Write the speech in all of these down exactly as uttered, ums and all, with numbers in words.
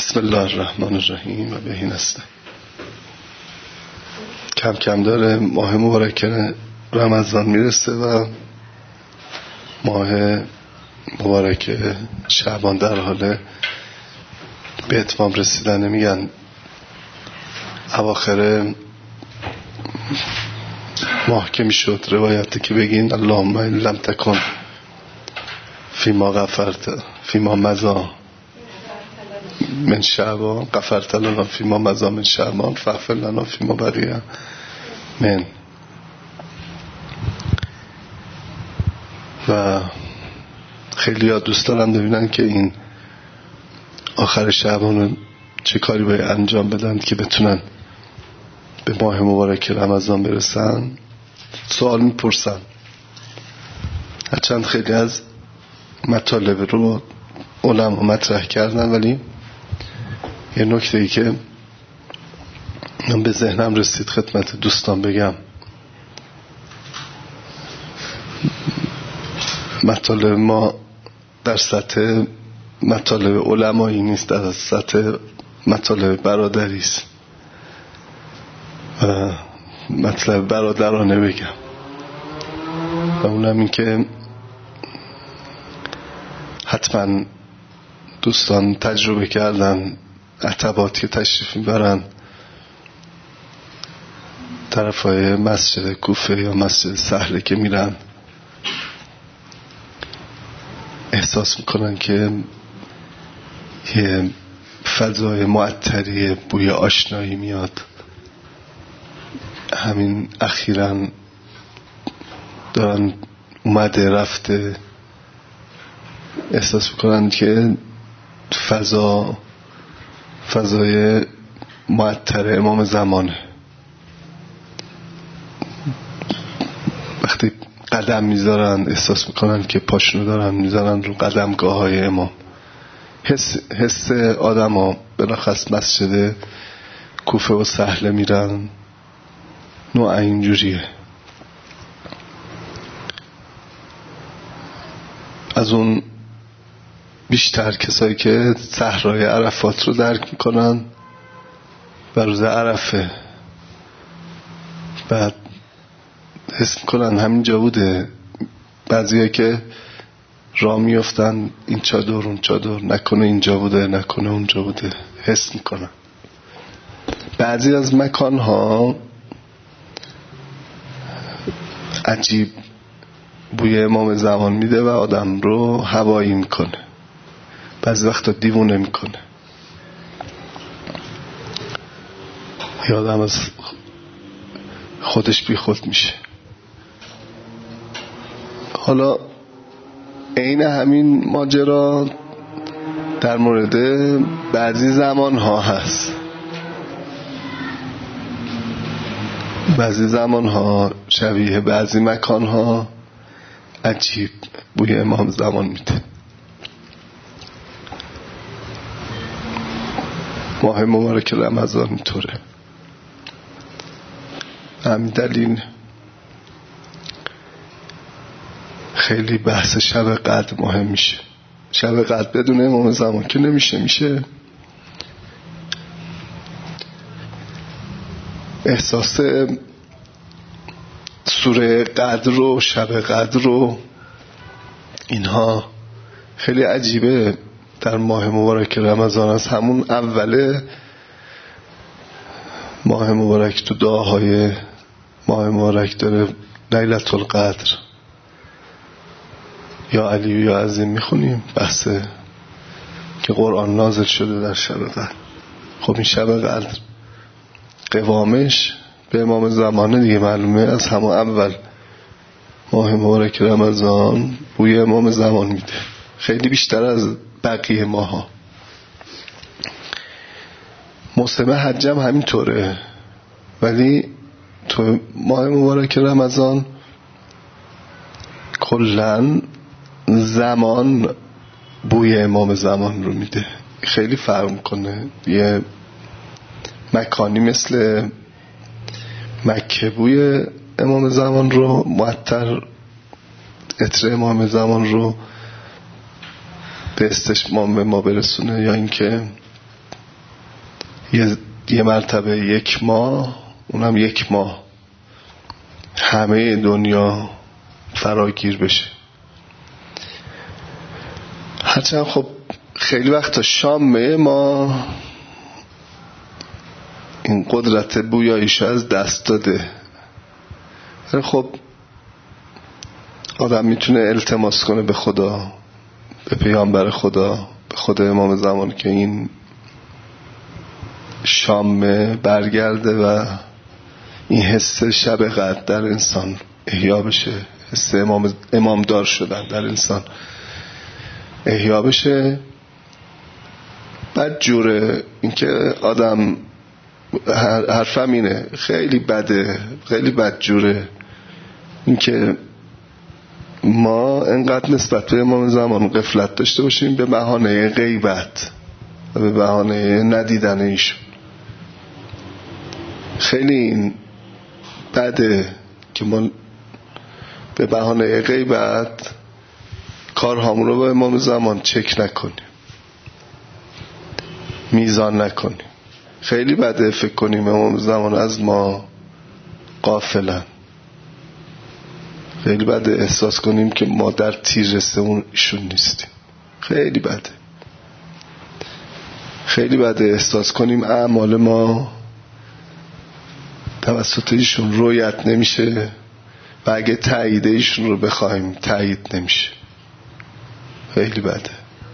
بسم الله الرحمن الرحیم و بهی نستعین. کم کم داره ماه مبارک رمضان میرسه و ماه مبارک شعبان در حال به اتمام رسیدن. میگن اواخر ماه که میشد روایتی که بگین اللهم ان لم تکن فیما غفرت فیما مضی من شعبان غفرت لنا فیما مضی من شعبان فاغفر لنا فیما بقی من. و خیلی ها دوست دارن ببینن که این آخر شعبان چه کاری باید انجام بدن که بتونن به ماه مبارک رمضان برسن. سوال میپرسن، هرچند خیلی از مطالب رو علما مطرح کردن، ولی یه نکته ای که من به ذهنم رسید خدمت دوستان بگم. مطالب ما در سطح مطالب علمایی نیست، در سطح مطالب برادری است و مطلب برادرانه بگم، و اونم این که حتما دوستان تجربه کردن عتباتی تشریف میبرن طرفای مسجد کوفه یا مسجد سهله که میرن، احساس میکنن که یه فضای معطری بوی آشنایی میاد. همین اخیراً دارن اومده رفته، احساس میکنن که فضا فضای معطر امام زمانه. وقتی قدم میذارن احساس میکنن که پاشونو دارن میذارن رو قدمگاه های امام. حس, حس آدم ها بلاخص مسجد کوفه و سهله میرن نوع اینجوریه. از اون بیشتر کسایی که صحرای عرفات رو درک میکنن و روز عرفه بعد حس میکنن همینجا بوده. بعضیایی که راه میفتن این چادر اون چادر، نکنه اینجا بوده نکنه اونجا بوده، حس میکنن. بعضی از مکانها عجیب بوی امام زمان میده و آدم رو هوایی میکنه، بعضی وقتا دیوونه میکنه، یا آدم از خودش بی خود میشه. حالا عین همین ماجرا در مورد بعضی زمان ها هست. بعضی زمان ها شبیه بعضی مکان ها عجیب بوی امام زمان میده. ماه مبارک رمضان اینطوره. همین دلیل خیلی بحث شب قدر مهم میشه. شب قدر بدون امام زمان که نمیشه. میشه احساس سوره قدر و شب قدر و اینها خیلی عجیبه در ماه مبارک رمضان. از همون اوله ماه مبارک تو دعاهای ماه مبارک داره لیلة القدر یا علی یا عظیم میخونیم، بحثه که قرآن نازل شده در شب قدر. خب این شب قدر قوامش به امام زمانه دیگه معلومه. از همون اول ماه مبارک رمضان بوی امام زمان میده، خیلی بیشتر از بقیه ماها. موسم حج هم همینطوره، ولی تو ماه مبارک رمضان کلن زمان بوی امام زمان رو میده. خیلی فرق میکنه. یه مکانی مثل مکه بوی امام زمان رو معطر، عطر امام زمان رو به استشمام به ما برسونه، یا اینکه یه, یه مرتبه یک ماه، اونم یک ماه همه دنیا فراگیر بشه. هرچند خب خیلی وقتا شامه ما این قدرت بویاییش از دست داده. ولی خب آدم میتونه التماس کنه به خدا، به پیامبر خدا، به خدا امام زمان که این شامه برگرده و این حس شب قدر در انسان احیا بشه، حس امام امامدار شدن در انسان احیا بشه. بد جوره اینکه آدم حرفم اینه، خیلی بده، خیلی بد جوره اینکه ما انقدر نسبت به امام زمان غفلت داشته باشیم به بهانه غیبت و به بهانه ندیدن ایشون. خیلی این بده که ما به بهانه غیبت کارهامون رو با امام زمان چک نکنیم، میزان نکنیم. خیلی بده فکر کنیم امام زمان از ما غافلن. خیلی بده احساس کنیم که ما در تیررسه اون ایشون نیستیم. خیلی بده. خیلی بده احساس کنیم اعمال ما توسط ایشون رویت نمیشه و اگه تایید ایشون رو بخوایم تایید نمیشه. خیلی بده.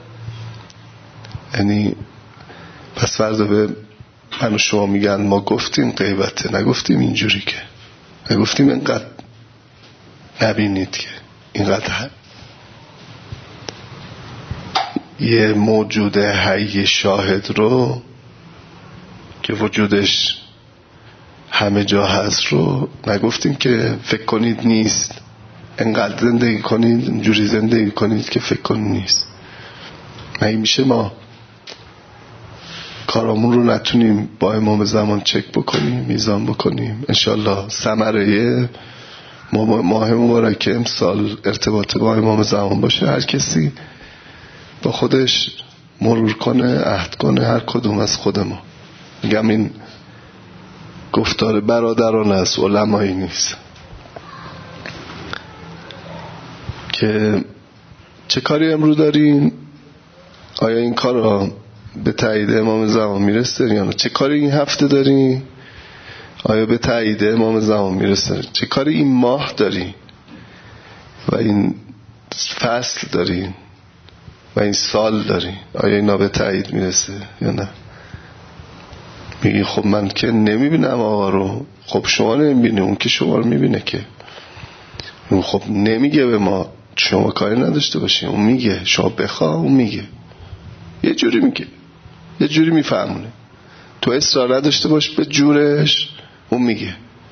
یعنی پس فرض به من و شما میگن ما گفتیم غیبته، نگفتیم اینجوری که، نگفتیم اینقدر نبینید که اینقدر یه موجود حی شاهد رو که وجودش همه جا هست رو نگفتیم که فکر کنید نیست، انقدر زندگی کنید، اینجوری زندگی کنید که فکر کنید نیست. مگه میشه ما کارامون رو نتونیم با امام زمان چک بکنیم، میزان بکنیم؟ انشالله ثمره ماه مبارک امسال ارتباط با امام زمان باشه. هر کسی با خودش مرور کنه، عهد کنه، هر کدوم از خود ما. میگم این گفتار برادران است، علمایی نیست. که چه کاری امرو داریم؟ آیا این کار را به تایید امام زمان میرسه یا نه؟ چه کاری این هفته داریم؟ آیا به تایید امام زمان میرسه؟ چه کاری این ماه داریم و این فصل داریم و این سال داریم؟ آیا اینا به تایید میرسه یا نه؟ میگی خب من که نمیبینم آقا رو. خب شما نمیبینی، اون که شما رو میبینه که. اون خب نمیگه به ما شما کاری نداشته باشیم، اون میگه شما بخواه، اون میگه یه جوری میگه، یه جوری میفهمونه. تو اصرار نداشته باش به جورش، اون میگه.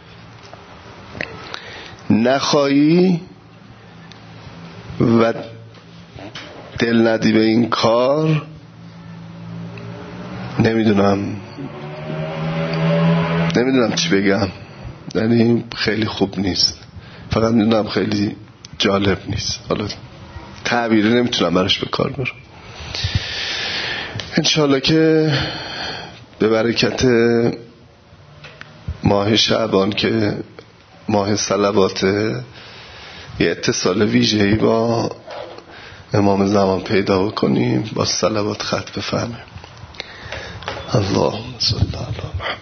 نخواهی و دل ندی به این کار، نمیدونم نمیدونم چی بگم. یعنی خیلی خوب نیست، فقط میدونم خیلی جالب نیست. حالا تعبیری نمیتونم براش به کار برم. انشالله که به برکت ماه شعبان که ماه صلواته یه اتصال ویژه‌ای با امام زمان پیدا کنیم، با صلوات خط بفهمیم. اللهم صل علی محمد.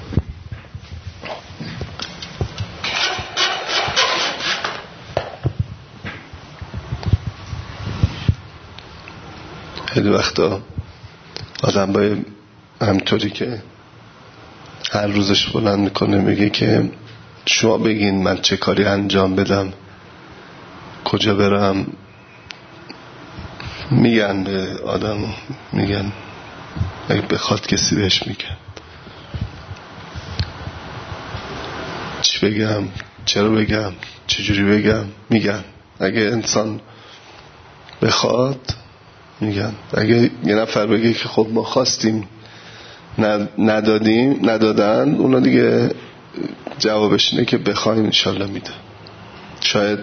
خیلی وقتا آدم باید همطوری که هر روزش بلند میکنه میگه که شما بگین من چه کاری انجام بدم، کجا برم. میگن به آدم، میگن اگه بخواد کسی بهش میگن چی بگم، چرا بگم، چجوری بگم. میگن اگه انسان بخواد میگن. اگه یه نفر بگه که خب ما خواستیم ندادیم ندادن، اونا دیگه جوابش اینه که بخوایم انشالله میده. شاید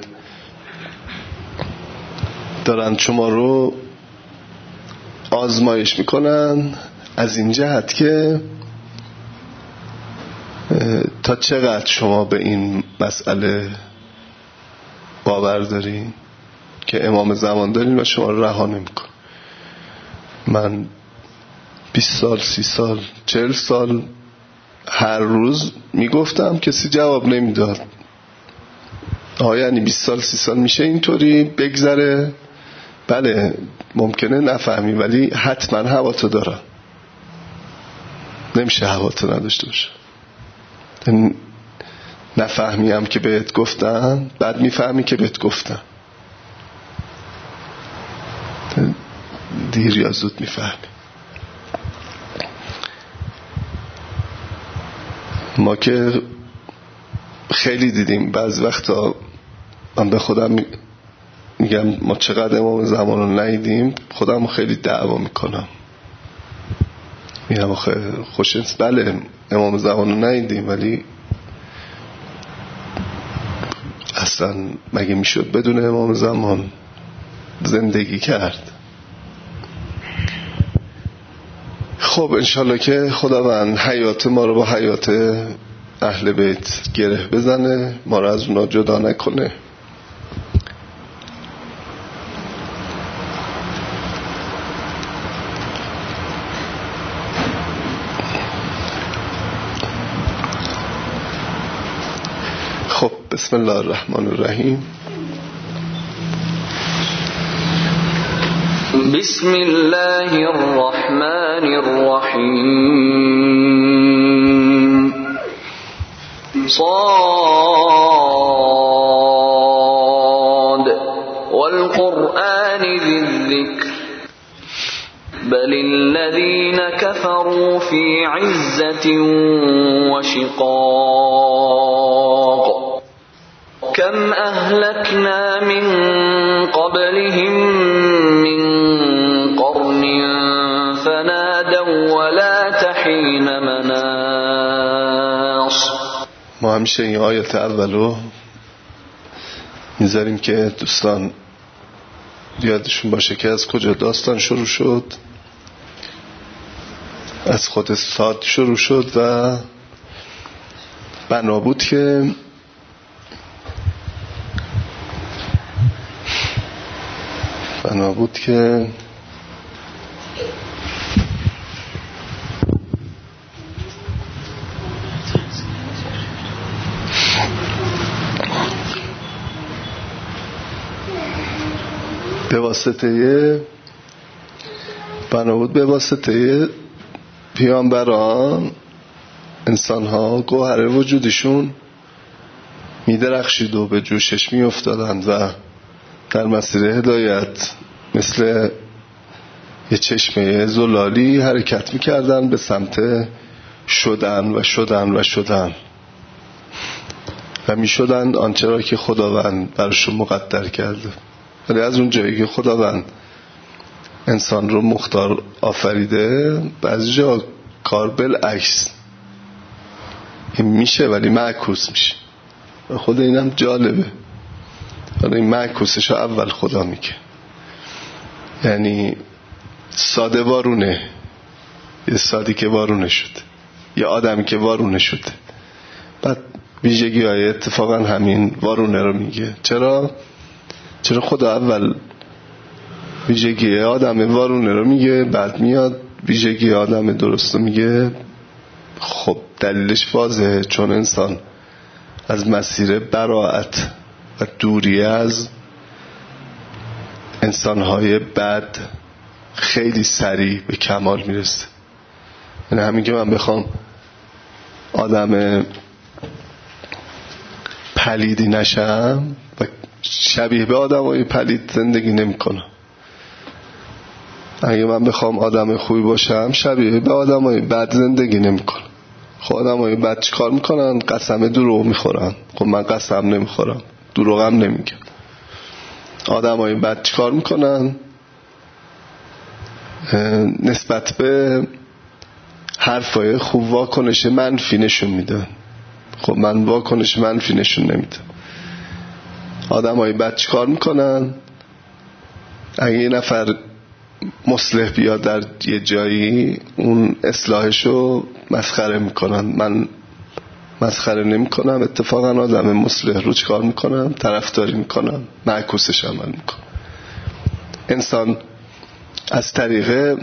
دارن شما رو آزمایش میکنن از این جهت که تا چقدر شما به این مسئله باور دارین که امام زمان دارین و شما رو رها نمی‌کنه؟ من بیست سال، سی سال، چهل سال هر روز میگفتم، کسی جواب نمیداد. آه یعنی بیست سال سی سال میشه اینطوری بگذره؟ بله ممکنه نفهمی ولی حتما هوا تو دارن. نمیشه هوا تو نداشته باشه. نفهمی هم که بهت گفتن بعد میفهمی که بهت گفتن. دیر یا زود میفهمی. ما که خیلی دیدیم بعض وقتا، من به خودم میگم ما چقدر امام زمان رو ندیدیم، خودم خیلی دعوا میکنم، میگم آخه خوشنس بله امام زمان رو ندیدیم ولی اصلا مگه میشد بدون امام زمان زندگی کرد؟ خب انشالله که خداوند حیات ما رو با حیات اهل بیت گره بزنه، ما رو از اونا جدا نکنه. خب بسم الله الرحمن الرحیم. بسم الله الرحمن الرحیم. صاد والقرآن ذي الذكر بل الذين كفروا في عزة وشقاق كم أهلكنا من قبلهم من قرن فنادوا ولا تحين مناص. ما همیشه این آیت اولو میذاریم که دوستان یادشون باشه که از کجا داستان شروع شد. از خود صاد شروع شد و بنا بود که بنا بود که به واسطه بنا بود به واسطه پیامبران انسان ها گوهر وجودشون میدرخشید و به جوشش می افتادند و در مسیر هدایت مثل یه چشمه زلالی حرکت میکردن به سمت شدن و شدن و شدن و میشدن آنچه را که خداوند براشون مقدر کرده. ولی از اون جایی که خداوند انسان رو مختار آفریده، بعضی جا کار بالعکس این میشه ولی معکوس میشه. خود اینم جالبه، حالا این معکوسش رو اول خدا میگه. یعنی ساده وارونه، یه سادی که وارونه شده، یه آدمی که وارونه شده، بعد ویژگی های اتفاقا همین وارونه رو میگه. چرا؟ چرا خدا اول ویژگی آدم وارونه رو میگه بعد میاد ویژگی آدم درست رو میگه؟ خب دلیلش واضحه، چون انسان از مسیر براءت و دوری از انسانهای بد خیلی سریع به کمال میرسه. یعنی همین که من بخوام آدم پلیدی نشم و شبیه به آدم های پلید زندگی نمی کنم. اگه من بخوام آدم خوبی باشم شبیه به آدم های بد زندگی نمی کنم. خب آدم های بد چی کار میکنن؟ قسم دروغ میخورن. خب من قسم نمیخورم، دروغم نمیگم. آدم های بد چی کار میکنن؟ نسبت به حرفای خوب واکنش منفی نشون میدن. خب من واکنش منفی نشون نمیدم. آدم های بد چی کار میکنن؟ اگه یه نفر مصلح بیاد در یه جایی، اون اصلاحشو مسخره میکنن. من مسخره نمی کنم، اتفاقا آدم مصلح رو چکار میکنم؟ طرفداری میکنم، معکوسش عمل میکنم. انسان از طریق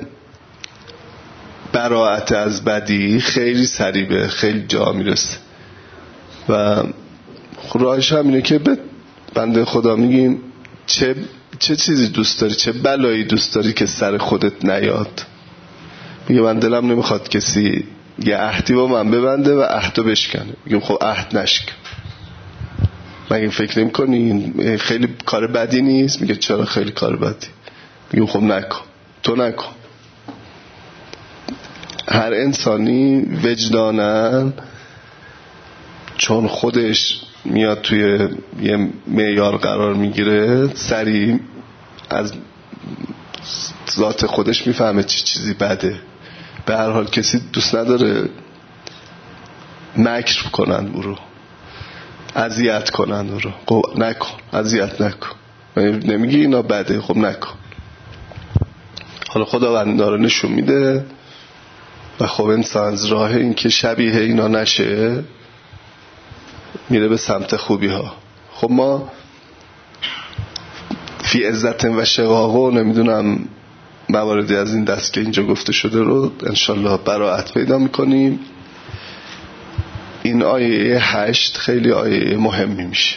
براءت از بدی خیلی سریع به خیلی جا میرسه و راهش هم اینه که به بنده خدا میگیم چه چه چیزی دوست داری، چه بلایی دوست داری که سر خودت نیاد. میگه من دلم نمیخواد کسی یه عهدی با من ببنده و عهدو بشکنه. میگم خب عهد نشکن. مگه فکر نمی کنی خیلی کار بدی نیست؟ میگه چرا خیلی کار بدی؟ میگم خب نکن، تو نکن. هر انسانی وجدانن چون خودش میاد توی یه معیار قرار میگیره سریع از ذات خودش میفهمه چی چیزی بده. به هر حال کسی دوست نداره مکر کنن او رو، اذیت کنن او رو. خب نکن، اذیت نکن. نمیگی اینا بده، خب نکن. حالا خداوند داره نشون میده و خب انسان از راه این که شبیه اینا نشه میره به سمت خوبی ها. خب ما فی عزت و شقاق و نمیدونم مواردی از این دست که اینجا گفته شده رو انشالله براءت پیدا میکنیم. این آیه هشت خیلی آیه مهمی میشه.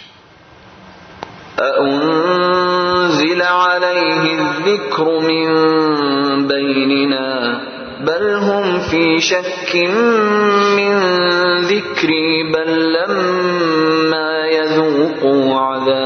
أنزل عليه الذكر من بيننا بل هم في شك من ذكري بل لما يذوقوا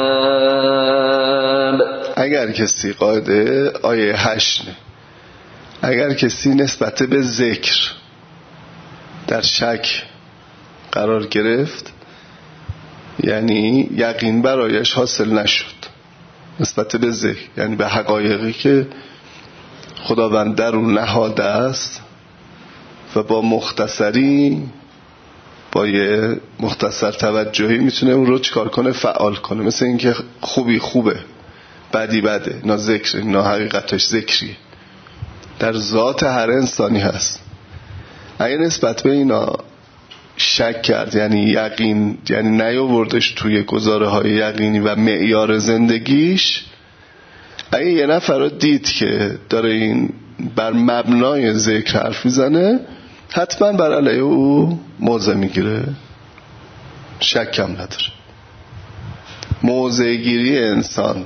عذاب. اگر کسی قاعده آیه هشت نه، اگر کسی نسبت به ذکر در شک قرار گرفت یعنی یقین برایش حاصل نشد نسبت به ذکر، یعنی به حقایقی که خداوند در اون نهاده است و با مختصری با یه مختصر توجهی میتونه اون رو چکار کنه؟ فعال کنه. مثل اینکه خوبی خوبه، بدی بده، اینا ذکر، اینا حقیقتش ذکریه، در ذات هر انسانی هست. اگه نسبت به اینا شک کرد یعنی یقین، یعنی نیاوردش توی گزاره های یقینی و معیار زندگیش، اگه یه نفر رو دید که داره این بر مبنای ذکر حرف میزنه حتما بر علیه او موضع میگیره، شک هم نداره. موضع گیری انسان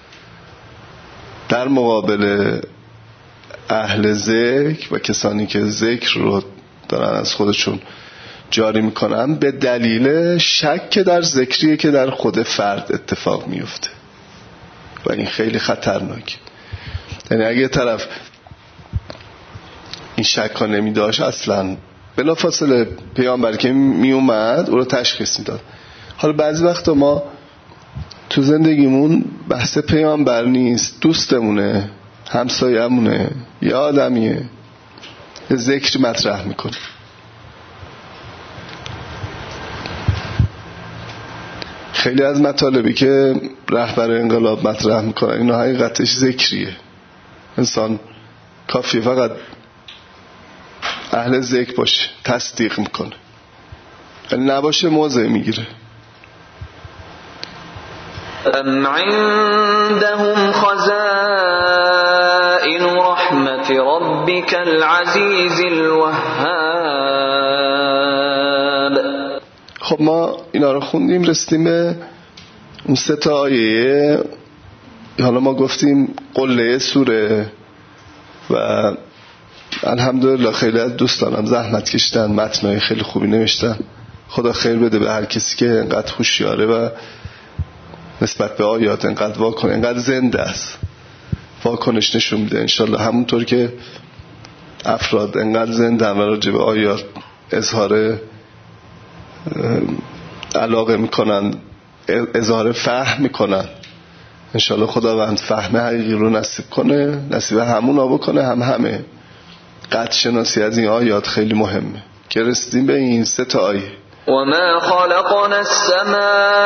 در مقابل اهل ذکر و کسانی که ذکر رو دارن از خودشون جاری میکنن به دلیل شک در ذکریه که در خود فرد اتفاق میفته و این خیلی خطرناکه. یعنی اگه طرف این شک ها نمی داشت اصلا بلافاصله پیامبر که می اومد او رو تشخیص میداد. حالا بعضی وقتا ما تو زندگیمون بحث پیامبر نیست، دوستمونه، همسایه‌مونه، یه آدمیه، یه ذکر مطرح میکنه. خیلی از مطالبی که رهبر انقلاب مطرح میکنن اینا حقیقتش ذکریه. انسان کافیه فقط اهل ذکر باشه تصدیق میکنه، یعنی نباشه موضع میگیره. ام عندهم خزائن رحمت ربك العزیز الوهاب. خب ما اینا رو خوندیم، رسیدیم به اون سه تا آیه. حالا ما گفتیم قله سوره و الحمدلله خیلی از دوستانم زحمت کشیدن، متنای خیلی خوبی نوشتن. خدا خیر بده به هر کسی که انقدر هوشیاره و نسبت به آیات انقدر واکنه، انقدر زنده است، واکنش نشون میده. انشالله همونطور که افراد انقدر زنده و راجع به آیات اظهار علاقه میکنن، اظهار فهم میکنن، انشالله خداوند فهم حقیقی رو نصیب کنه، نصیب همونا بکنه، هم همه. قطع شناسی از این آیات خیلی مهمه که رسیدیم به این سه تا آیه. وما خلقنا السماء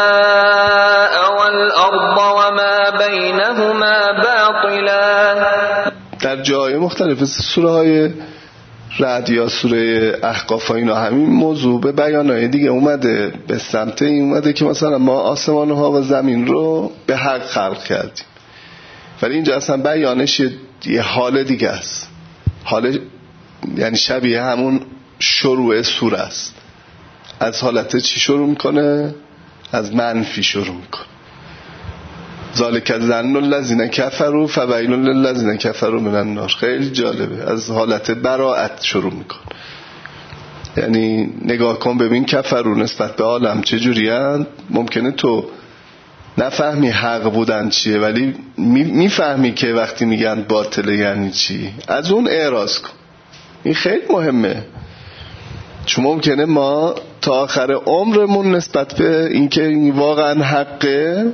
والأرض وما بينهما باطلا. در جای مختلف سوره های رعد یا سوره احقاف و اینا همین موضوع به بیانای دیگه اومده، به سمت این اومده که مثلا ما آسمان ها و زمین رو به حق خلق کردیم، ولی اینجا اصلا بیانش یه حال دیگه است. حال یعنی شبیه همون شروع سوره است. از حالت چی شروع میکنه؟ از منفی شروع میکنه. ذالک ظن الذین کفروا فویل للذین کفروا من النار. خیلی جالبه. از حالت براءت شروع میکنه. یعنی نگاه کن ببین کفروا نسبت به عالم چجوری هستند. ممکنه تو نفهمی حق بودن چیه، ولی میفهمی که وقتی میگن باطله یعنی چی. از اون اعراض کن. این خیلی مهمه، چون ممکنه ما تا آخر عمرمون نسبت به اینکه این واقعا حقه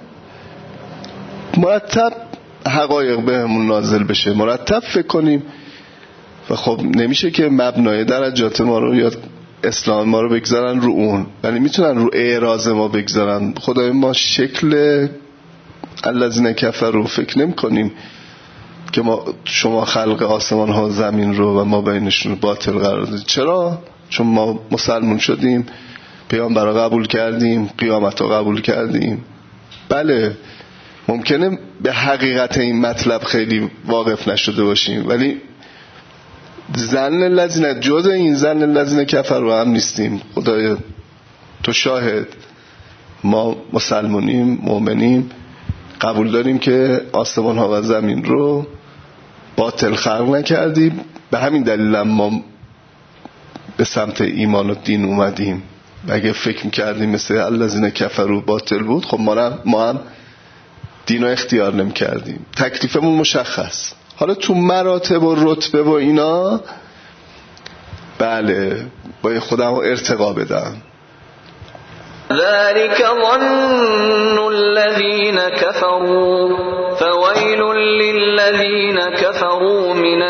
مرتب حقایق بهمون نازل بشه، مرتب فکر کنیم و خب نمیشه که مبنای درجات ما رو یا اسلام ما رو بگذارن رو اون، ولی میتونن رو اعراض ما بگذارن. خدای ما شکل الذین کفروا فکر نمی کنیم که ما شما خلق آسمان ها زمین رو و ما بینشون باطل قرار دادید. چرا؟ چون ما مسلمون شدیم، پیامبر رو قبول کردیم، قیامت رو قبول کردیم. بله ممکنه به حقیقت این مطلب خیلی واقف نشده باشیم، ولی ظن الذین، جز این ظن الذین کفروا هم نیستیم. خدایا تو شاهد، ما مسلمونیم، مؤمنیم، قبول داریم که آسمان ها و زمین رو باطل خلق نکردیم، به همین دلیل هم ما به سمت ایمان و دین اومدیم. اگه فکر میکردیم مثل الذین کفروا باطل بود، خب ما, ما هم دین رو اختیار نمی کردیم. تکلیفمون مشخص. حالا تو مراتب و رتبه و اینا بله باید خودم رو ارتقا بدم. ذلك ظن الذين كفروا فويل للذين كفروا من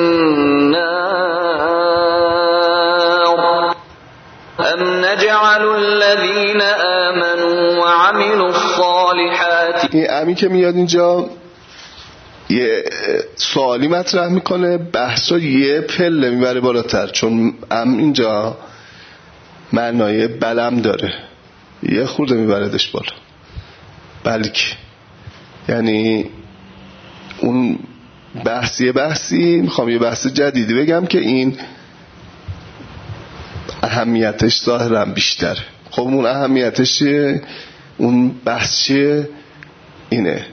النار ام نجعل الذين آمنوا وعملوا الصالحات. این امی که میاد اینجا یه سوالی مطرح میکنه، بحث رو یه پله میبره بالاتر، چون ام اینجا معنای بلم داره، یه خورده میبردش بالا. بلکه یعنی اون بحثی بحثی میخوام یه بحث جدیدی بگم که این اهمیتش ظاهرا بیشتره. خب اون اهمیتش چیه؟ اون بحث چیه؟ اینه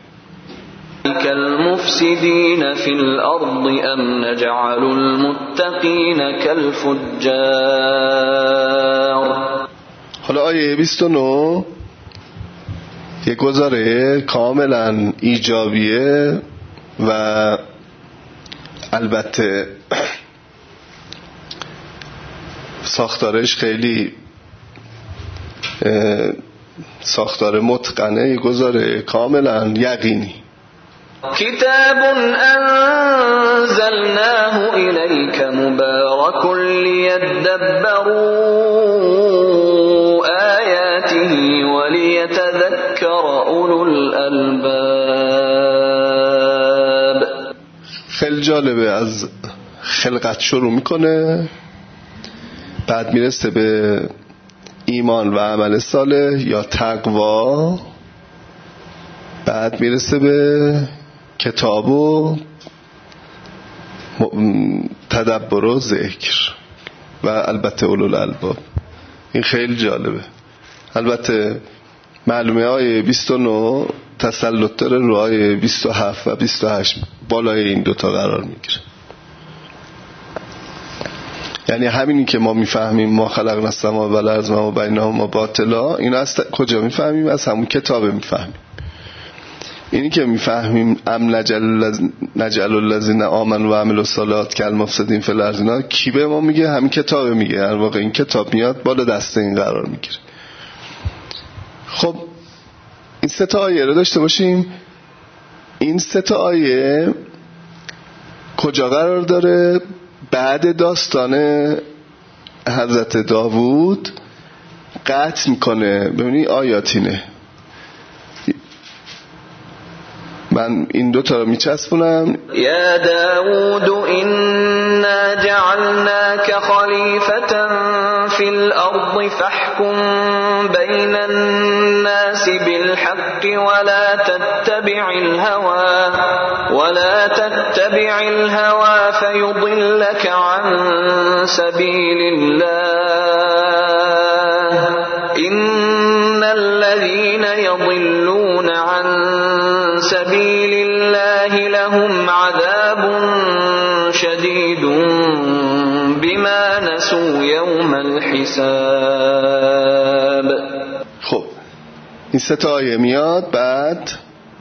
كالمفسدين في الأرض أم نجعل المتقين كالفجار. حالا آیه بیست و نه یک گزاره کاملا ایجابیه و البته ساختارش خیلی ساختار متقنه، یک گزاره کاملا یقینی. كتاب أنزلناه إليك مبارك ليدبروا آياته وليتذكر أولو الألباب. خیلی جالبه. از خلقت شروع میکنه، بعد میرسه به ایمان و عمل صالح یا تقوا، بعد میرسه به کتاب و تدبر و ذکر و البته اولو الالباب. این خیلی جالبه. البته معلومه آیه بیست و نه تسلط داره رو آیه بیست و هفت و بیست و هشت، بالای این دوتا قرار میگیره. یعنی همینی که ما میفهمیم ما خلقنا السماء والارض و ما بینهما باطلا، این از کجا میفهمیم؟ از همون کتابه میفهمیم. اینی که میفهمیم ام نجعل الذین آمنوا و عملوا الصالحات کالمفسدین فی الارض، اینا کی به ما میگه؟ همین کتابه میگه. در واقع این کتاب میاد بالا دست این قرار میگیره. خب این سه تا آیه رو داشته باشیم. این سه تا آیه کجا قرار داره؟ بعد داستان حضرت داوود قطع میکنه. ببینید آیاتینه. من این دو تا رو میچسبونم. یا داود انا جعلناك خلیفة فی الارض فاحکم بین الناس بالحق ولا تتبع الهوى ولا تتبع الهوى فيضلك عن سبيل الله إن الذين يضلون عن سبيل الله لهم عذاب شديد بما نسوا يوم الحساب. خب این سه تا آیه میاد. بعد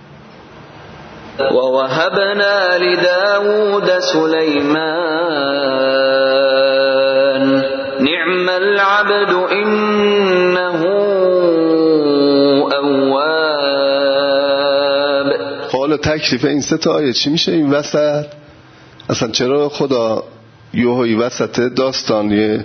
ووهبنا لداود سليمان نعم العبد إنه اواب. حالا تکلیف این سه تا آیه چی میشه این وسط؟ اصلا چرا خدا یوهی وسط داستان یه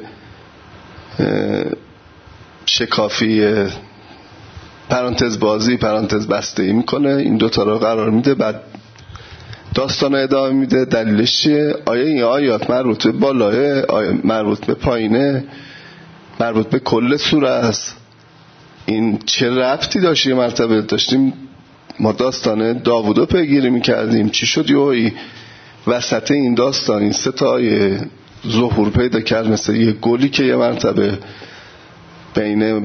شکافی پرانتز بازی پرانتز بسته ای میکنه، این دوتا رو قرار میده، بعد داستان رو ادامه میده؟ دلیلش چیه؟ آیا این آیات مربوط به بالاه، آیا مربوط به پایینه، مربوط به کل سوره است؟ این چه ربطی داشت؟ یه مرتبه داشتیم ما داستان داوودو پیگیری میکردیم، چی شد یهویی وسط این داستان این سه تا آیه ظهور پیدا کرد مثل یه گلی که یه مرتبه بین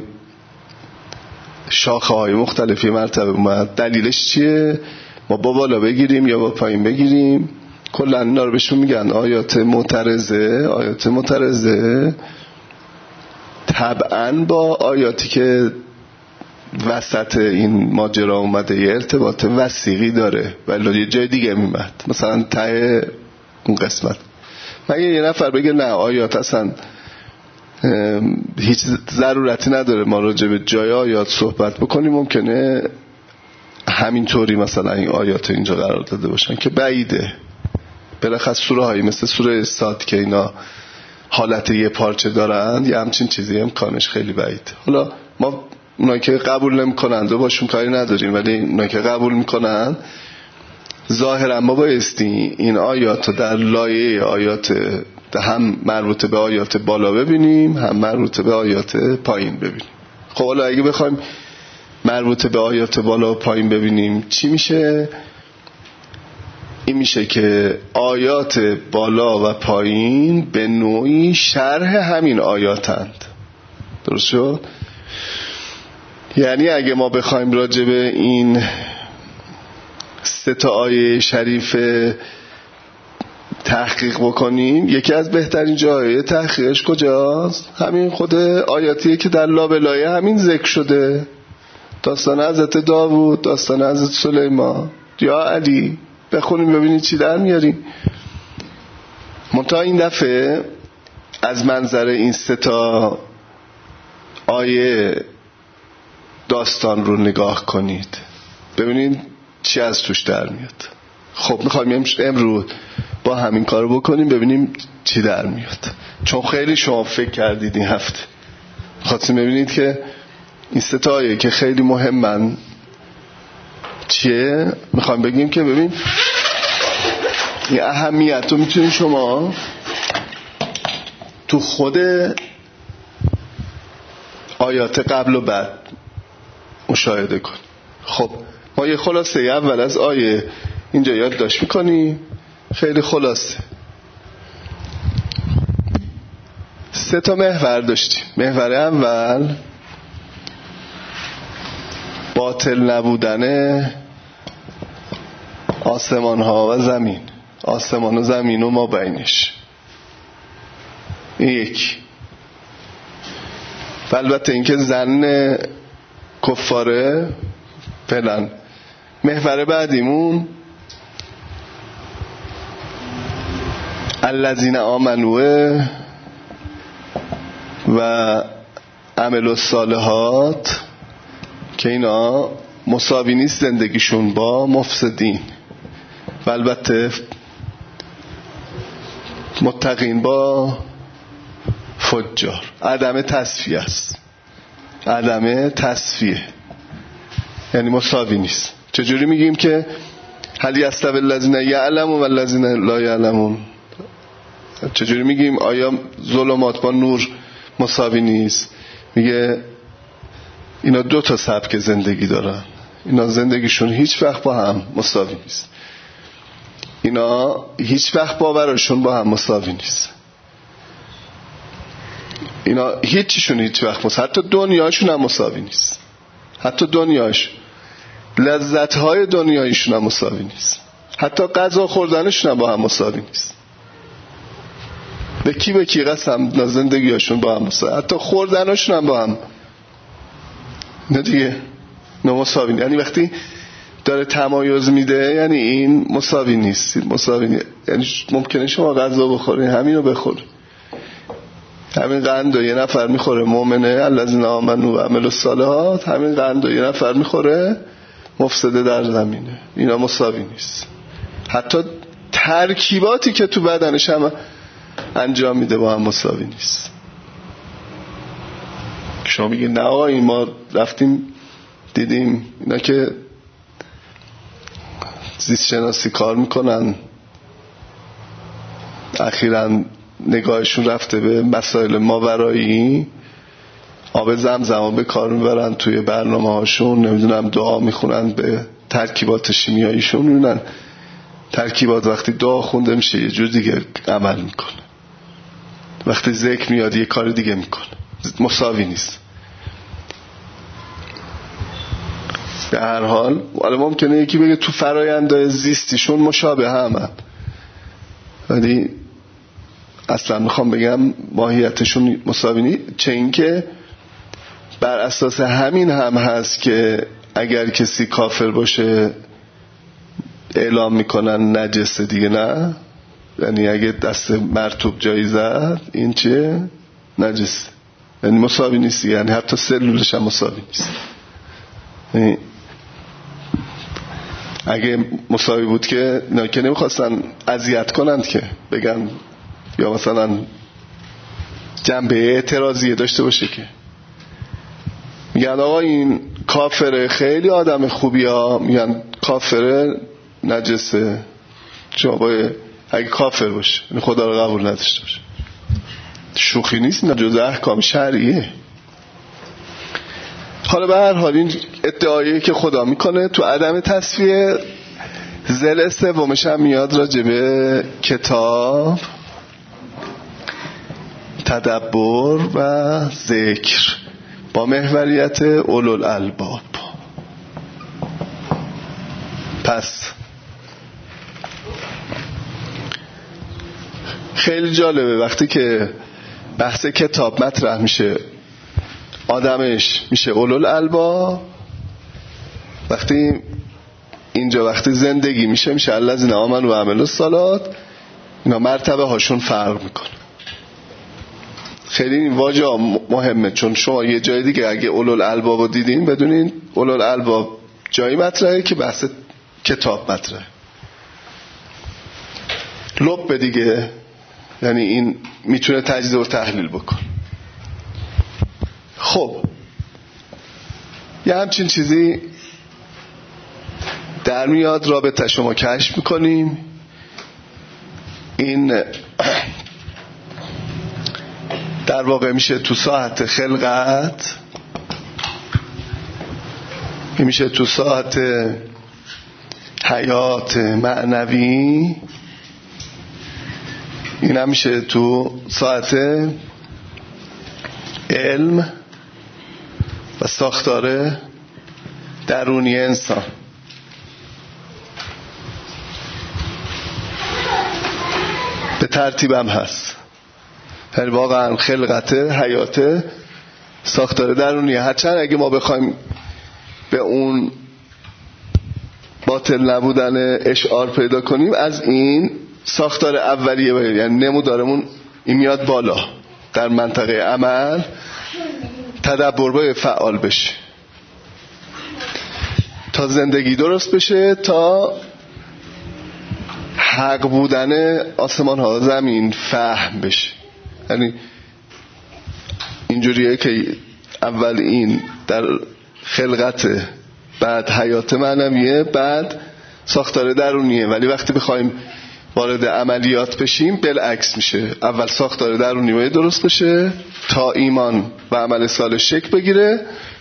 شاخه های مختلفی مرتبه اومد؟ دلیلش چیه؟ ما با بالا بگیریم یا با پایین بگیریم؟ کلا اینا رو بهشون میگن آیات معترضه. آیات معترضه طبعا با آیاتی که وسط این ماجرا اومده یه ارتباط وثیقی داره، ولی یه جای دیگه میمد، مثلا ته اون قسمت. مگه یه نفر بگه نه آیات اصلا هیچ ضرورتی نداره ما راجع به جای آیات صحبت بکنیم، ممکنه همینطوری مثلا این آیات اینجا قرار داده باشن که بعیده. بالاخص سوره هایی مثل سوره صاد که اینا حالت یه پارچه دارن یه همچین چیزی امکانش خیلی بعیده. حالا ما اونایی که قبول نمی‌کنن و باشون کاری نداریم، ولی اونایی که قبول میکنن ظاهرا ما بایستی این آیات رو در لایه آیات هم مربوط به آیات بالا ببینیم هم مربوط به آیات پایین ببینیم. خب حالا اگه بخوایم مربوط به آیات بالا و پایین ببینیم چی میشه؟ این میشه که آیات بالا و پایین به نوعی شرح همین آیاتند. درست شد؟ یعنی اگه ما بخوایم راجع به این سه تا آیه شریف تحقیق بکنیم، یکی از بهترین جاهای تحقیقش کجاست؟ همین خود آیاتیه که در لابلایه همین ذکر شده، داستان حضرت داوود، داستان حضرت سلیمان یا علی. بخونیم ببینید چی در میاریم. منتها این دفعه از منظر این سه تا آیه داستان رو نگاه کنید، ببینید چی از توش در میاد. خب میخوایم امروز با همین کارو بکنیم ببینیم چی در میاد، چون خیلی شما فکر کردید این هفته خواستیم ببینید که این سه تا آیه که خیلی مهمن چیه. میخوایم بگیم که ببین این اهمیت رو میتونید شما تو خود آیات قبل و بعد مشاهده کن. خب ما یه خلاصه اول از آیه اینجا یادداشت میکنیم، خیلی خلاصه. سه تا محور داشتیم. محور اول باطل نبودن آسمان ها و زمین، آسمان و زمین و ما بینش، این یکی. و البته اینکه زن کفاره فعلا. محور بعدیمون الذین آمنوا و عملوا الصالحات که اینا مساوی نیست زندگیشون با مفسدین، و البته متقین با فجار. عدم تصفیه است، عدم تصفیه یعنی مساوی نیست. چجوری میگیم که هل یستوی الذین یعلمون و الذین لا یعلمون؟ چجوری میگیم آیا ظلمات با نور مساوی نیست؟ میگه اینا دو تا سبک زندگی دارن، اینا زندگیشون هیچ وقت با هم مساوی نیست، اینا هیچ وقت باورشون با هم مساوی نیست، اینا هیچیشون هیچ وقت مساوی، حتی دنیاشون هم مساوی نیست، حتی دنیاش لذت‌های دنیایشون هم مساوی نیست، حتی غذا خوردنشون هم با هم مساوی نیست. به کی به کی قسم، زندگیاشون با هم مساوی، حتی خوردنشون هم با هم نه دیگه، نه مساوی نیست. یعنی وقتی داره تمایز میده یعنی این مساوی نیست، مساوی نیست. یعنی ممکنه شما غذا بخورین همین رو بخورین، همین قند رو یه نفر میخوره مؤمنه الذین آمنوا و عملوا الصالحات، همین قند رو یه نفر میخوره مفسده در زمینه. اینا مساوی نیست. حتی ترکیباتی که تو بدنش هم انجام میده با هم مساوی نیست. شما میگه نه آقا این ما رفتیم دیدیم اینا که زیست شناسی کار میکنن اخیراً نگاهشون رفته به مسائل ماورایی، آب زمزم به کار میبرن توی برنامه هاشون، نمیدونم دعا میخونن به ترکیبات شیمیاییشون، میبینن ترکیبات وقتی دعا خونده میشه یه جور دیگه عمل میکنه، وقتی ذکر میاد یه کار دیگه میکنه، مساوی نیست. به هر حال حالا ممکنه یکی بگه تو فرایندهای زیستیشون مشابه همن، ولی اصلا میخوام بگم ماهیتشون مساوی نیست. چه این که بر اساس همین هم هست که اگر کسی کافر باشه اعلام میکنن نجسه دیگه، نه؟ یعنی اگه دست مرطوب جایی زد این چیه؟ نجسه، یعنی مساوی نیست، یعنی حتی سلولش هم مساوی نیست. یعنی اگه مساوی بود که نه که نمیخواستن اذیت کنند که بگن یا مثلا جنبه اعتراضیه داشته باشه که میگن آقا این کافره، خیلی آدم خوبی ها، میگن کافره نجسه، جوابای اگه کافر باشه یعنی خدا رو قبول نداشته باشه. شوخی نیست، نه جزء احکام شرعیه. حالا به هر حال این ادعایی که خدا میکنه تو عدم تصفیه، ذیل سومش هم میاد راجبه کتاب، تدبر و ذکر با محوریت اولوالالباب. پس خیلی جالبه وقتی که بحث کتاب مطرح میشه آدمش میشه اولوالالباب، وقتی اینجا وقتی زندگی میشه میشه الذین آمنوا و عملوا الصالحات، اینا مرتبه هاشون فرق میکنه. خیلی این واژه مهمه، چون شما یه جای دیگه اگه اولوالالباب رو دیدین بدونین اولوالالباب جایی مطرحه که بحث کتاب مطرحه. لب دیگه یعنی این میتونه تجزیه و تحلیل بکن. خب یه همچین چیزی در میاد، رابطه شما کشف میکنیم. این در واقع میشه تو ساعت خلقت، میشه تو ساعت حیات معنوی، این هم میشه تو ساعت علم و ساختار درونی انسان. به ترتیبم هست، یعنی واقعا خلقت، حیات، ساختار درونی. هرچند اگه ما بخوایم به اون باطل نبودن اشعار پیدا کنیم از این ساختار اولیه باید، یعنی نمودارمون این میاد بالا، در منطقه عمل تدبر باید فعال بشه تا زندگی درست بشه، تا حق بودن آسمان ها زمین فهم بشه. یعنی اینجوریه که اول این در خلقت، بعد حیات معنویه، بعد ساختار درونیه، ولی وقتی بخوایم وارد عملیات بشیم بالعکس میشه. اول ساختار درونی باید درست بشه تا ایمان و عمل صالح شکل بگیره،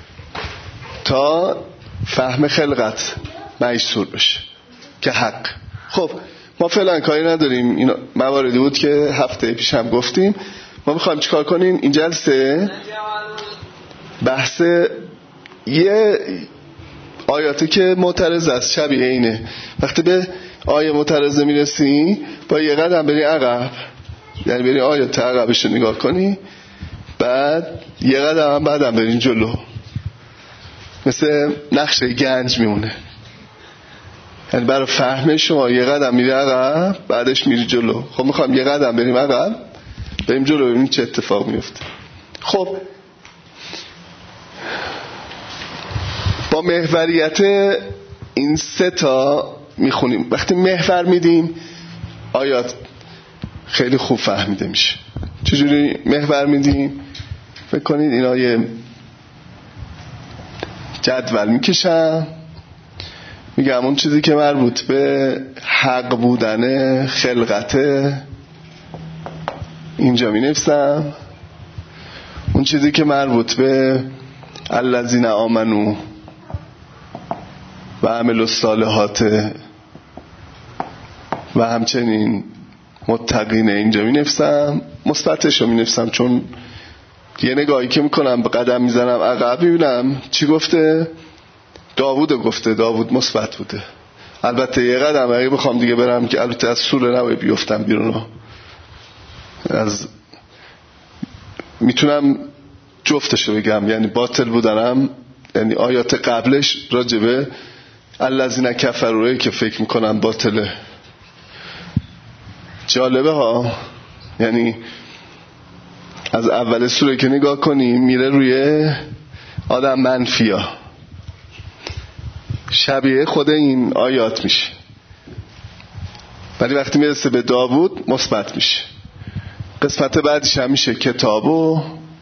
تا فهم خلقت میسور بشه که حق. خب ما فعلا کاری نداریم، این مواردی بود که هفته پیش هم گفتیم. ما میخوایم چیکار کنیم؟ این جلسه بحث یه آیاتی که معترض است شبیه اینه. وقتی به آیه معترضه میرسی با یه قدم بری عقب، یعنی بری آیات عقبش رو نگاه کنی، بعد یه قدم هم بعدم برین جلو، مثل نقشه گنج میمونه. یعنی برای فهم شما یه قدم میری عقب بعدش میری جلو. خب میخوام یه قدم بریم عقب بریم جلو ببینیم چه اتفاق میفته. خب با محوریت این سه تا میخونیم. وقتی محور میدیم آیات خیلی خوب فهمیده میشه. چجوری محور میدیم؟ فکر کنید اینا یه جدول میکشم، میگم اون چیزی که مربوط به حق بودن خلقته اینجا مینویسم، اون چیزی که مربوط به الذین آمنو و عملوا الصالحات و همچنین متقین اینجا مینویسم. مثبتش رو مینویسم چون یه نگاهی که میکنم به قدم میزنم عقب میبینم چی گفته؟ داوود گفته، داوود مثبت بوده. البته یه قدم اگه بخوام دیگه برم که البته از سوره نباید بیفتم بیرون، از میتونم جفتشو بگم، یعنی باطل بودنم، یعنی آیات قبلش راجبه الذین کفروا که فکر میکنم باطله. جالبه ها، یعنی از اول سوره که نگاه کنیم میره روی آدم منفیا، شبیه خود این آیات میشه، ولی وقتی میرسه به داوود مثبت میشه. قسمت بعدش هم میشه کتاب و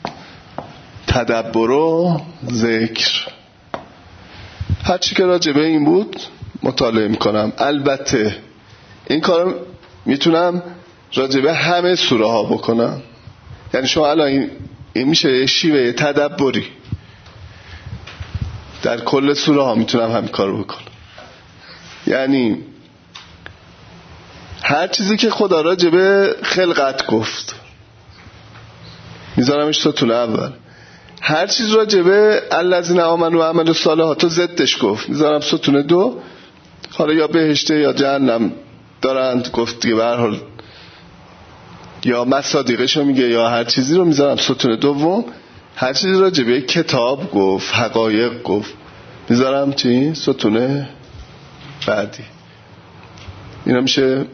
تدبر و ذکر. هر چی که راجبه این بود مطالعه میکنم. البته این کارو میتونم راجبه همه سوره ها بکنم، یعنی شما الان این, این میشه شیوه تدبری در کل سوره ها، میتونم همین کارو بکنم. یعنی هر چیزی که خدا راجبه خلقت گفت میذارمش ستون اول، هر چیز راجبه الذین آمنوا و عملوا الصالحات ضدش گفت میذارم ستون دو. حالا یا بهشته یا جهنم دارند گفت دیگه، به هر حال یا مصادیقشو میگه یا هر چیزی رو میذارم ستون دوم. هر چیزی راجبه کتاب گفت، حقایق گفت، میذارم چی؟ ستون بعدی. اینا میشه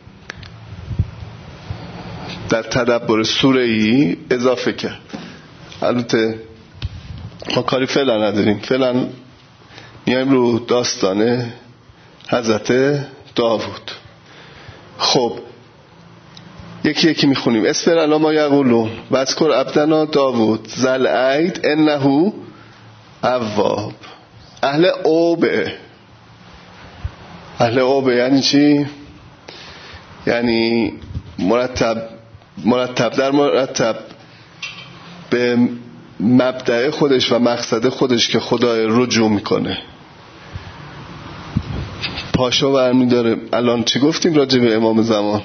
در تدبر سوره ای اضافه کرد. البته ما کاری فعلا نداریم، فعلا میایم رو داستان حضرت داوود. خب یکی یکی میخونیم. اسفر الا ما یقولون و اذکر عبدنا داوود ذل عید انه اواب. اهل اوبه. اهل اوبه یعنی چی؟ یعنی مرتب مرتب در مرتب به مبدأ خودش و مقصد خودش که خدای رجوع میکنه، پاشو برمی داره. الان چی گفتیم راجع به امام زمان؟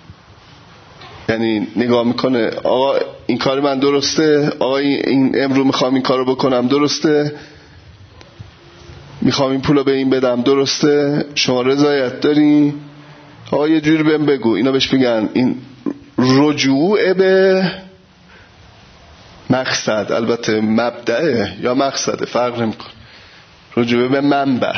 یعنی نگاه میکنه آقا این کار من درسته، آقا این امرو میخوام این کارو بکنم درسته، میخوام این پولو به این بدم درسته، شما رضایت داری؟ آقا یه جوری بهم بگو. اینا بهش میگن این رجوع به مقصد. البته مبدأه یا مقصده فرق نمیکنه. رجوع به منبع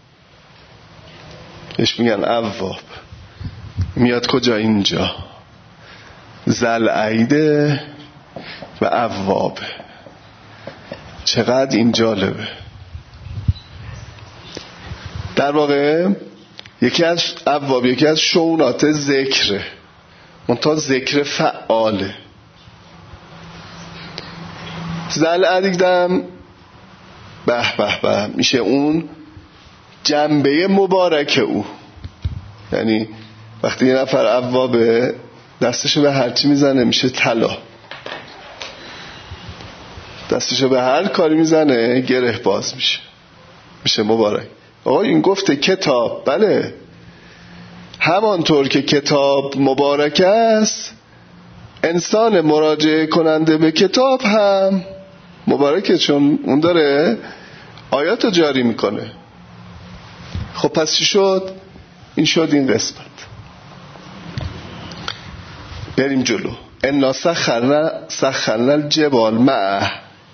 بهش میگن اواب. میاد کجا؟ اینجا ذل عیده و اواب. چقدر این جالبه. در واقع یکی از اواب یکی از شؤونات ذکره، منتها ذکر فعاله. ذل عیدم به به به میشه اون جنبه مبارک او. یعنی وقتی یه نفر اوابه دستشو به هرچی میزنه میشه طلا، دستشو به هر کاری میزنه گره باز میشه، میشه مبارک. آقا این گفته کتاب، بله همانطور که کتاب مبارک است انسان مراجعه کننده به کتاب هم مبارکه، چون اون داره آیات رو جاری میکنه. خب پس چی شد؟ این شد این قسمت. بریم جلو. انا سخرنا سخرنا الجبال معه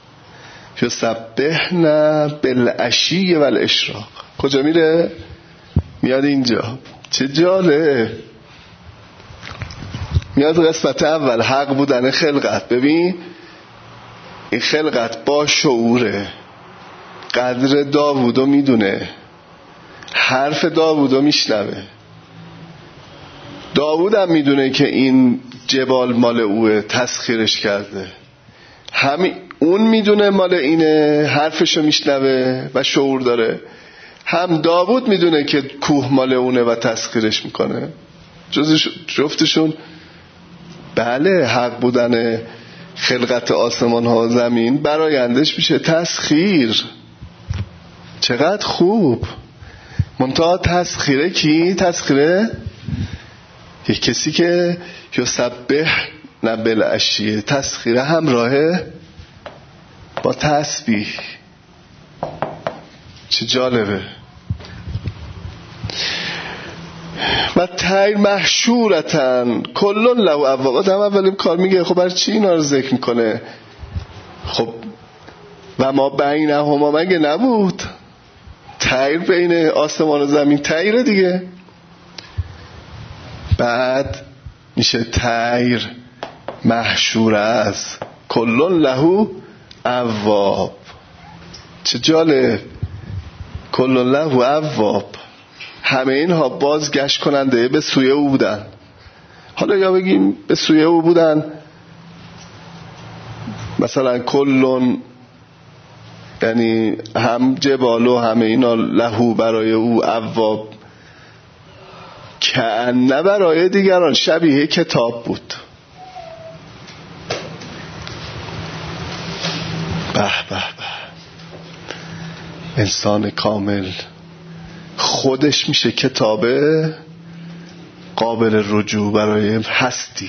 یسبحن بالعشی والاشراق. کجا میره؟ میاد اینجا. چه جالب. میاد قسمت اول، حق بودن خلقت. ببین این خلقت با شعوره، قدر داوودو میدونه، حرف داوودو میشنوه. داوود هم میدونه که این جبال مال اوه، تسخیرش کرده. همین اون میدونه مال اینه، حرفشو میشنوه و شعور داره. هم داوود میدونه که کوه مال اونه و تسخیرش میکنه. جفتشون بله حق بودن خلقت آسمان ها و زمین برایندش میشه تسخیر. چقدر خوب. منتها تسخیره کی؟ تسخیره یک کسی که یسبح نبل عشیه، تسخیره همراهه با تسبیح. چه جالبه. و تیر محشورتن کلون له اواب. هم اولیم کار میگه خب برای چی اینا رو ذکر میکنه؟ خب و ما بینهما مگه نبود؟ تیر بین آسمان و زمین تیره دیگه. بعد میشه تیر محشوره است کلون له اواب. چه جالب. کلون له اواب، همه اینها بازگشت کننده به سوی او بودن. حالا یا بگیم به سوی او بودن، مثلا کلون یعنی هم جبال و همه اینا لهو برای او، اواب کأنه برای دیگران، شبیه کتاب بود. به به به. انسان کامل خودش میشه کتابه قابل رجوع برای هستی.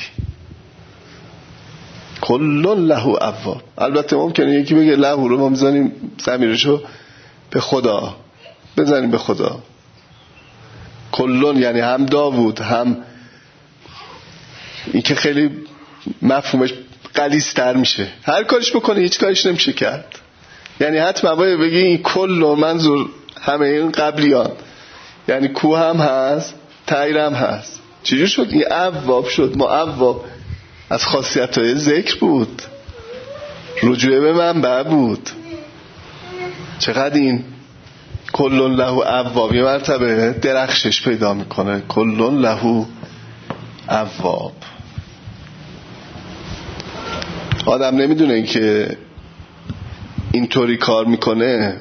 کلون له اواب. البته ممکنه یکی بگه له رو ما میزنیم ضمیرشو به خدا، بزنیم به خدا. کلون یعنی هم داوود هم این که خیلی مفهومش غلیظ‌تر میشه. هر کارش بکنه هیچ کارش نمیشه کرد. یعنی حتما باید بگی این کلون منظور همه این قبلیان، یعنی کوه هم هست، تیر هم هست. چجور شد این اواب شد؟ ما اواب از خاصیت‌های ذکر بود، رجوع به منبع بود. چقدر این کلون له اواب یه مرتبه درخشش پیدا میکنه. کلون له اواب. آدم نمیدونه که اینطوری کار میکنه.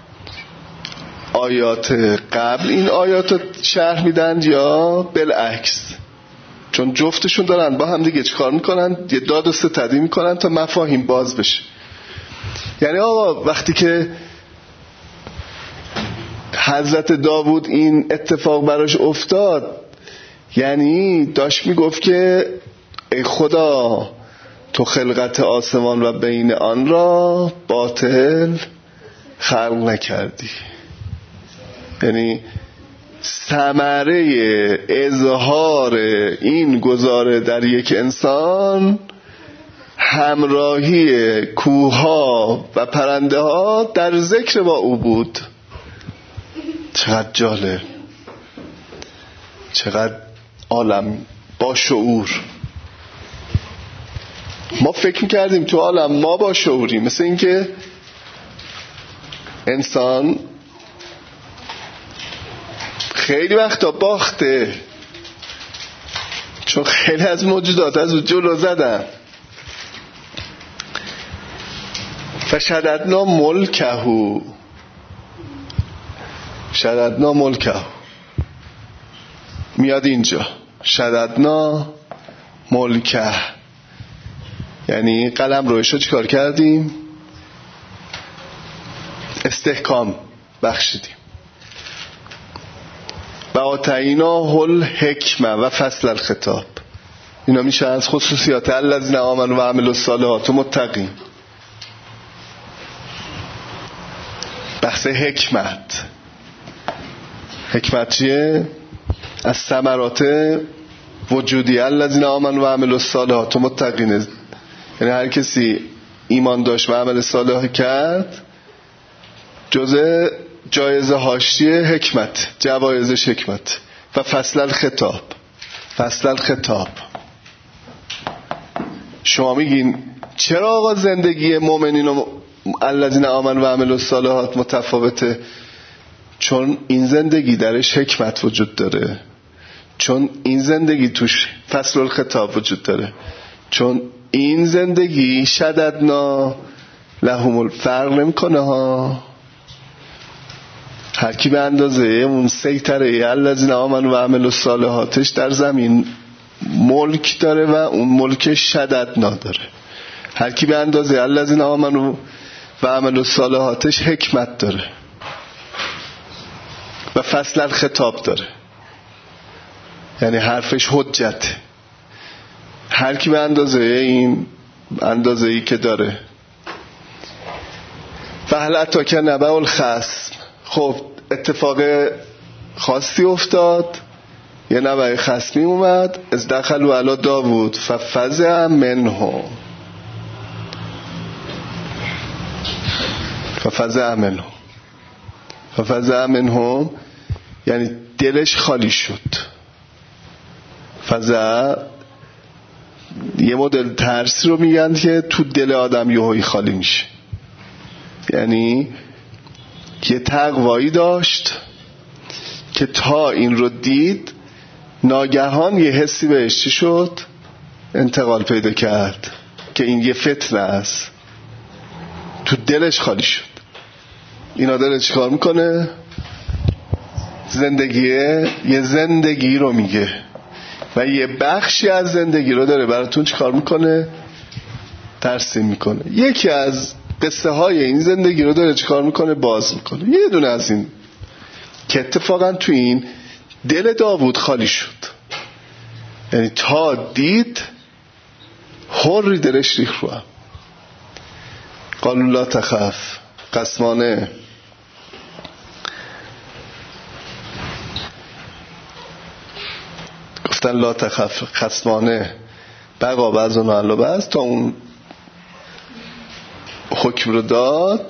آیات قبل این آیات رو شرح میدن یا بالعکس؟ چون جفتشون دارن با هم دیگه چیکار میکنن؟ یه داد و ستدی میکنن تا مفاهیم باز بشه. یعنی آقا وقتی که حضرت داوود این اتفاق براش افتاد، یعنی داشت میگفت که ای خدا تو خلقت آسمان و بین آن را باطل خلق نکردی. یعنی ثمره اظهار این گزاره در یک انسان همراهی کوها و پرنده ها در ذکر با او بود. چقدر جالب، چقدر عالم با شعور. ما فکر میکردیم تو عالم ما با شعوریم، مثل اینکه انسان خیلی وقتا باخته، چون خیلی از موجودات از او جلو زدن. فشددنا ملکهو شددنا ملکه میاد اینجا. شددنا ملکه یعنی قلم روش رو چیکار کردیم؟ استحکام بخشیدیم. و آتیناه الحکمه و فصل الخطاب. اینا میشه از خصوصیات الذین آمنوا و عملوا الصالحات متقین. بحث حکمت. حکمت چیه؟ از ثمرات وجودی الذین آمنوا و عملوا الصالحات متقین، یعنی هر کسی ایمان داشت و عمل صالح کرد جزء جایزه حاشیه حکمت، جوایزش حکمت. و فصل الخطاب. فصل الخطاب شما میگین چرا آقا زندگی مؤمنین و الذین آمنوا و عملوا الصالحات متفاوته؟ چون این زندگی درش حکمت وجود داره، چون این زندگی توش فصل الخطاب وجود داره، چون این زندگی شددنا لهم الفرق نمیکنه ها. هر کی به اندازه اون سیطره الذین آمنوا و عملوا الصالحاتش در زمین ملک داره و اون ملک شددنا داره. هر کی به اندازه الذین آمنوا و عملوا الصالحاتش حکمت داره و فصل الخطاب داره، یعنی حرفش حجت. هر کی به اندازه این اندازه ای که داره. و هل اتاک نبأ الخصم. خب اتفاق خاصی افتاد، یه نبأ خصمی اومد. از دخلوا علی داوود ففزع منهم ففزع منهم ففزع منهم یعنی دلش خالی شد. فزع یه مدل ترسی رو میگن که تو دل آدم یهویی خالی میشه، یعنی یه تقوایی داشت که تا این رو دید ناگهان یه حسی بهش چی شد؟ انتقال پیدا کرد که این یه فتنه است. تو دلش خالی شد. اینا داره چیکار میکنه؟ زندگیه یه زندگی رو میگه و یه بخشی از زندگی رو داره براتون چیکار میکنه؟ ترسیم میکنه. یکی از قصه های این زندگی رو داره چیکار میکنه؟ باز میکنه. یه دونه از این که اتفاقا تو این دل داوود خالی شد، یعنی تا دید حری دلش ریخت رو هم. قالوا لا تخف. قسمانه گفتن لا تخف، خصمانه بقا بعض و نعلا بعض تا اون حکم رو داد.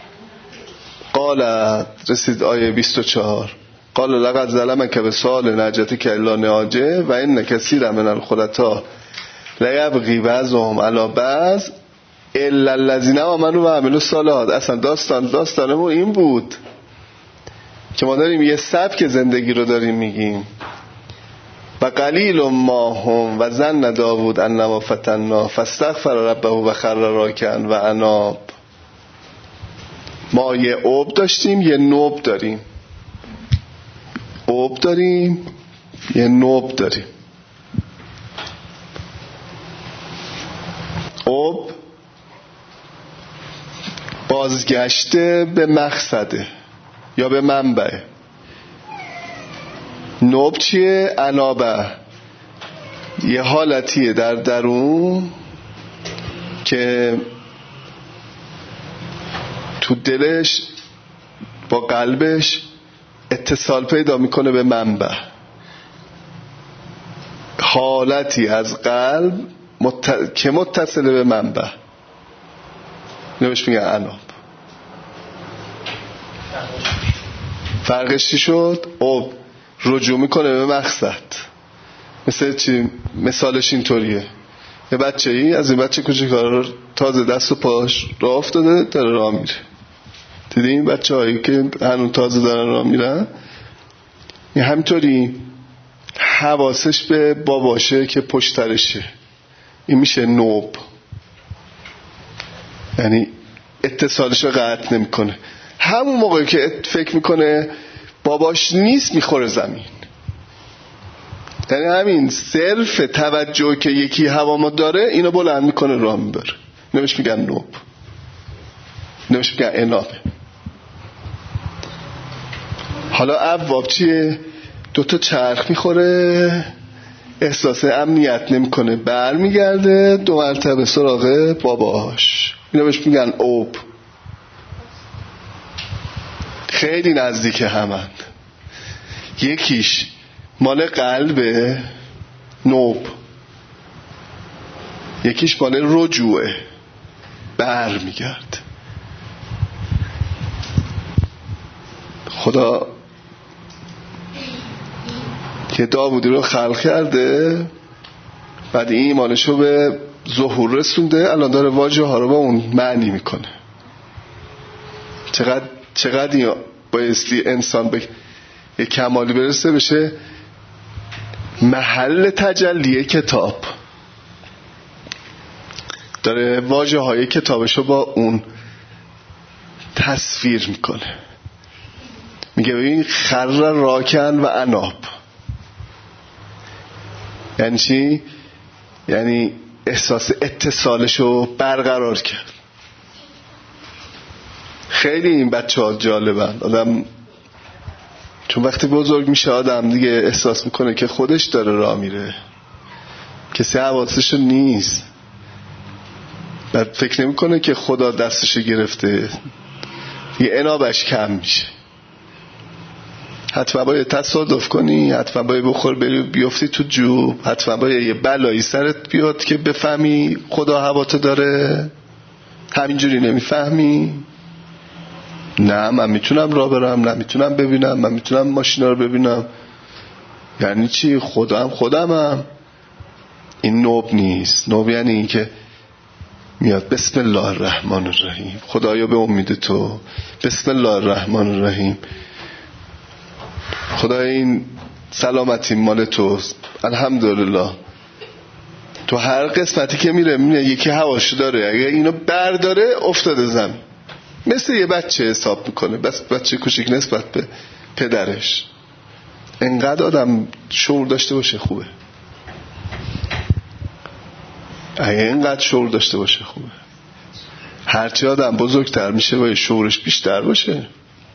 قال رسید آیه بیست و چهار قال لقد ظلمک بسؤال نجاتک الی ناجه و ان کثیرا من الخلطاء لیبغی بعضهم علی بعض الا الذین آمنوا و عملوا الصالحات. اصلا داستان داستانمون این بود که ما داریم یه سبک زندگی رو داریم میگیم. و قلیل ما هم و ظن داوود انما فتنا فاستغفر ربه و خر راکعا و اناب. ما یه عب داشتیم، یه نوب داریم. عب داریم، یه نوب داریم. عب بازگشته به مقصده یا به منبع. نوب چیه؟ انابه یه حالتیه در درون که تو دلش با قلبش اتصال پیدا میکنه به منبع. حالتی از قلب مت... که متصله به منبع نوش میگن اناب. فرقش چی شد؟ او رجوع میکنه به مقصد. مثل چی؟ مثالش اینطوریه، یه بچه ای از این بچه کوچیک‌ها تازه دست و پاش راه افتاده داره راه میره. دیدی این بچه هایی که هنوز تازه دارن راه میرن، این همینطوری حواسش به باباشه که پشترشه. این میشه نوب، یعنی اتصالش رو قطع نمیکنه. همون موقعی که فکر میکنه باباش نیست میخوره زمین. یعنی همین صرف توجه که یکی هوامو داره اینو بلند میکنه راه میبره. نمیش میگن نوب، نمیش میگن انابه. حالا ابواب چیه؟ دوتا چرخ میخوره، احساس امنیت نمیکنه، بر میگرده دو مرتبه سراغ باباش. اینو بهش میگن اوب. خیلی نزدیک همند. یکیش مال قلبه نوب، یکیش مال رجوعه بر میگرد. خدا که داوودی رو خلق کرده، بعد این ایمانشو به ظهور رسونده، الان داره واژه ها رو با اون معنی میکنه. چقدر چقدر بایستی انسان به یک کمالی برسه بشه محل تجلی کتاب. داره واژه های کتابشو با اون تصویر میکنه. میگه ببین خر راکن و اناب. یعنی چی؟ یعنی احساس اتصالشو برقرار کرد. خیلی این بچه ها جالبن. آدم چون وقتی بزرگ میشه آدم دیگه احساس میکنه که خودش داره راه میره، کسی حواسشو نیست، بعد فکر نمیکنه که خدا دستشو گرفته، دیگه انابش کم میشه. حتما باید تصادف کنی، حتما باید بخور بری بیفتی تو جوب، حتما باید یه بلایی سرت بیاد که بفهمی خدا هواتو داره. همینجوری نمیفهمی؟ نه من میتونم راه برم، نه میتونم ببینم، من میتونم ماشینا رو ببینم. یعنی چی؟ خدا هم خودم هم. این نوب نیست. نوب یعنی این که میاد بسم الله الرحمن الرحیم، خدایا به امید تو، بسم الله الرحمن الرحیم، خدای این سلامتی مال توست، الحمدلله. تو هر قسمتی که میره میره یکی هواشو داره، اگه اینو برداره افتاده زمین. مثل یه بچه حساب میکنه، بس بچه کوچیک نسبت به پدرش. انقدر آدم شعور داشته باشه خوبه. اگه اینقدر شعور داشته باشه خوبه. هرچی آدم بزرگتر میشه باید شعورش بیشتر باشه.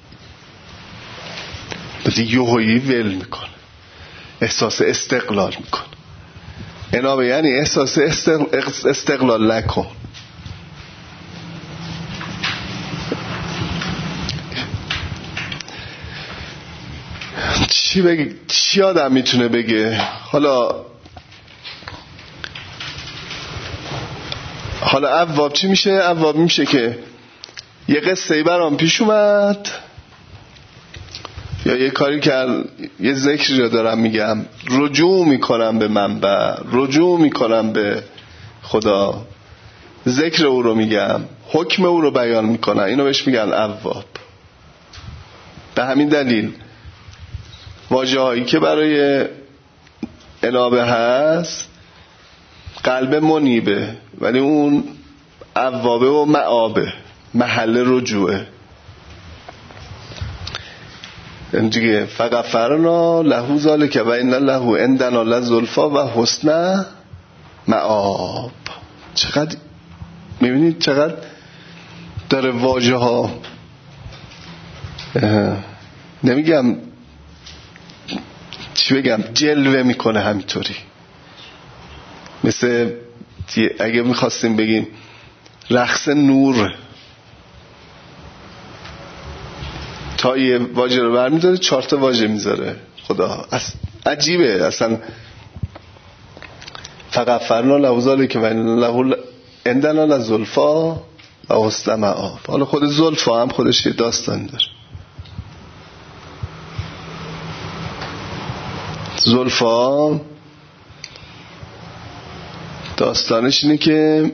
بعدی یوهایی ول میکنه، احساس استقلال میکنه. انابه یعنی احساس استقلال نکن. چی بگه؟ چی آدم میتونه بگه؟ حالا حالا ابواب چی میشه؟ ابواب میشه که یه قصه برام پیش اومد یا یه کاری که یه ذکری رو دارم میگم، رجوع میکنم به منبع، رجوع میکنم به خدا، ذکر او رو میگم، حکم او رو بیان میکنم. اینو بهش میگن ابواب. به همین دلیل واژه هایی که برای انابه هست قلب منیبه، ولی اون ابوابه و معابه، محل رجوعه. دیگه فغفرنا له ذلک و ان له عندنا لزلفا و حسن مآب. چقدر میبینید چقدر داره واژه ها، نمیگم چی بگم، جلوه میکنه همینطوری. مثل اگه میخواستیم بگیم رقص نور، تا یه واژه رو برمیداره چهار تا واژه میذاره خدا. عجیبه اصلا. فغفرنا له ذلک و له عندنا لزلفا و حسن مآب. حالا خود زلفا هم خودش یه داستان داره. زلفا داستانش اینه که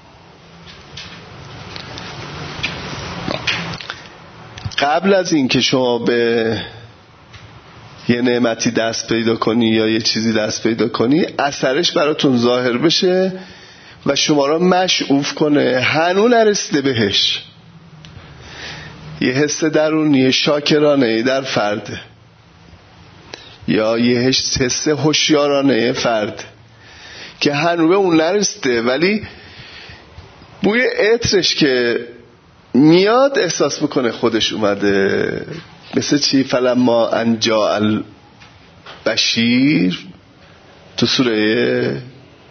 قبل از این که شما به یه نعمتی دست پیدا کنی یا یه چیزی دست پیدا کنی، اثرش براتون ظاهر بشه و شما را مشعوف کنه، هنوز نرسیده بهش. یه حس درونی شاکرانه در فرد، یا یه حس هوشیارانه فرد که هنوز به اون نرسیده، ولی بوی عطرش که میاد احساس میکنه خودش اومده. مثل چی؟ فلما ان جاء البشیر تو سوره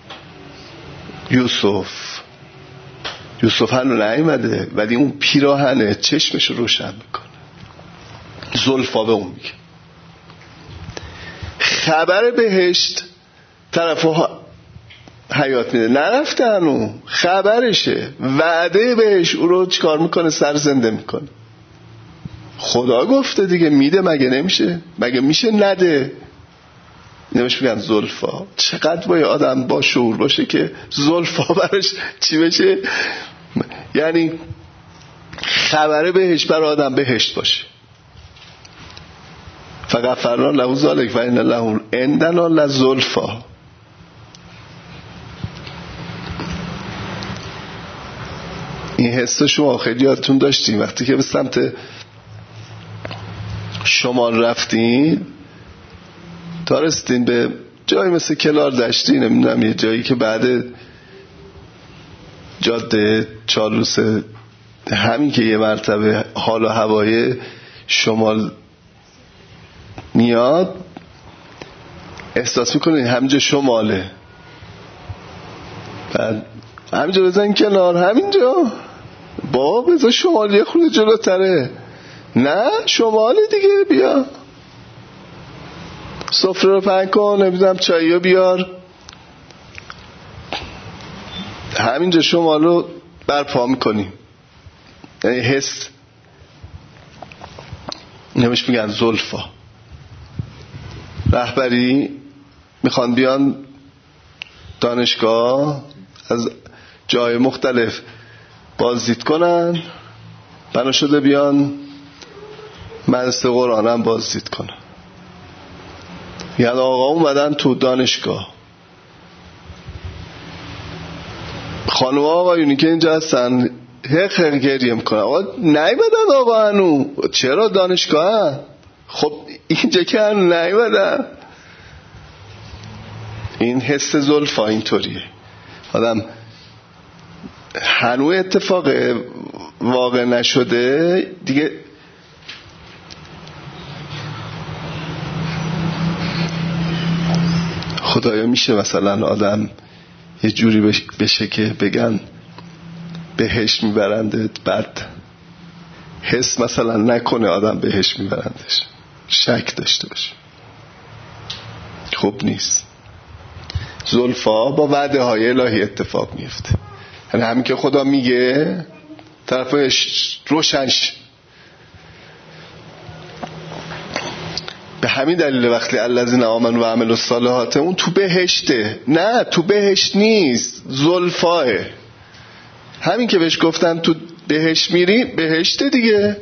یوسف، یوسف هنو نیومده ولی اون پیراهنه چشمش رو روشن میکنه، زلفا به اون میگه. خبر بهشت طرفو حیات میده، نرفته هنو، خبرشه، وعده بهش او رو چیکار میکنه؟ سر زنده میکنه. خدا گفته دیگه، میده مگه نمیشه؟ مگه میشه نده؟ نمیشه میگن زلفا. چقدر باید آدم با شعور باشه که زلفا برش چی بشه؟ یعنی خبر بهشت برای آدم بهشت باشه. فغفرنا له ذلک و ان له عندنا لزلفا. این حس شما خیلی یادتون داشتین وقتی که به سمت شمال رفتین تا رسیدین به جایی مثل کلار دشتی، نمیدونم یه جایی که بعد جاده چالوس، همین که یه مرتبه حال و هوای شمال میاد احساس میکنین همینجا شماله، بعد همینجا بزن کنار، همینجا با بزن شمال یه خورده جلوتره، نه شماله دیگه، بیا سفره رو پهن کن، نمیدونم چایی رو بیار، همینجا شمال رو برپا میکنیم. یعنی حس، نمیش میگن زلفا. رهبری میخوان بیان دانشگاه از جای مختلف بازدید کنن، بنا شده بیان مدرسه قرآن هم بازدید کنن. یعنی آقا اومدن تو دانشگاه، خانم آقایونی که اینجا هستن هق هق گریه میکنن، آقا نیومدن آقا هنو، چرا دانشگاه هم؟ خب اینجا که هنو نیومدن. این حس زلفا اینطوریه، آدم هنو اتفاق واقع نشده دیگه، خدایا میشه مثلا آدم یه جوری بشه که بگن بهش میبرندت، بعد حس مثلا نکنه آدم بهش میبرندش، شک داشته باشه. خوب نیست. زلفا با وعده های الهی اتفاق میفته، یعنی همین که خدا میگه طرفش روشنش. به همین دلیل وقتی الذین آمنوا و عملوا الصالحات اون تو بهشته، نه تو بهشت نیست، زلفاه. همین که بهش گفتن تو بهشت میری، بهشته دیگه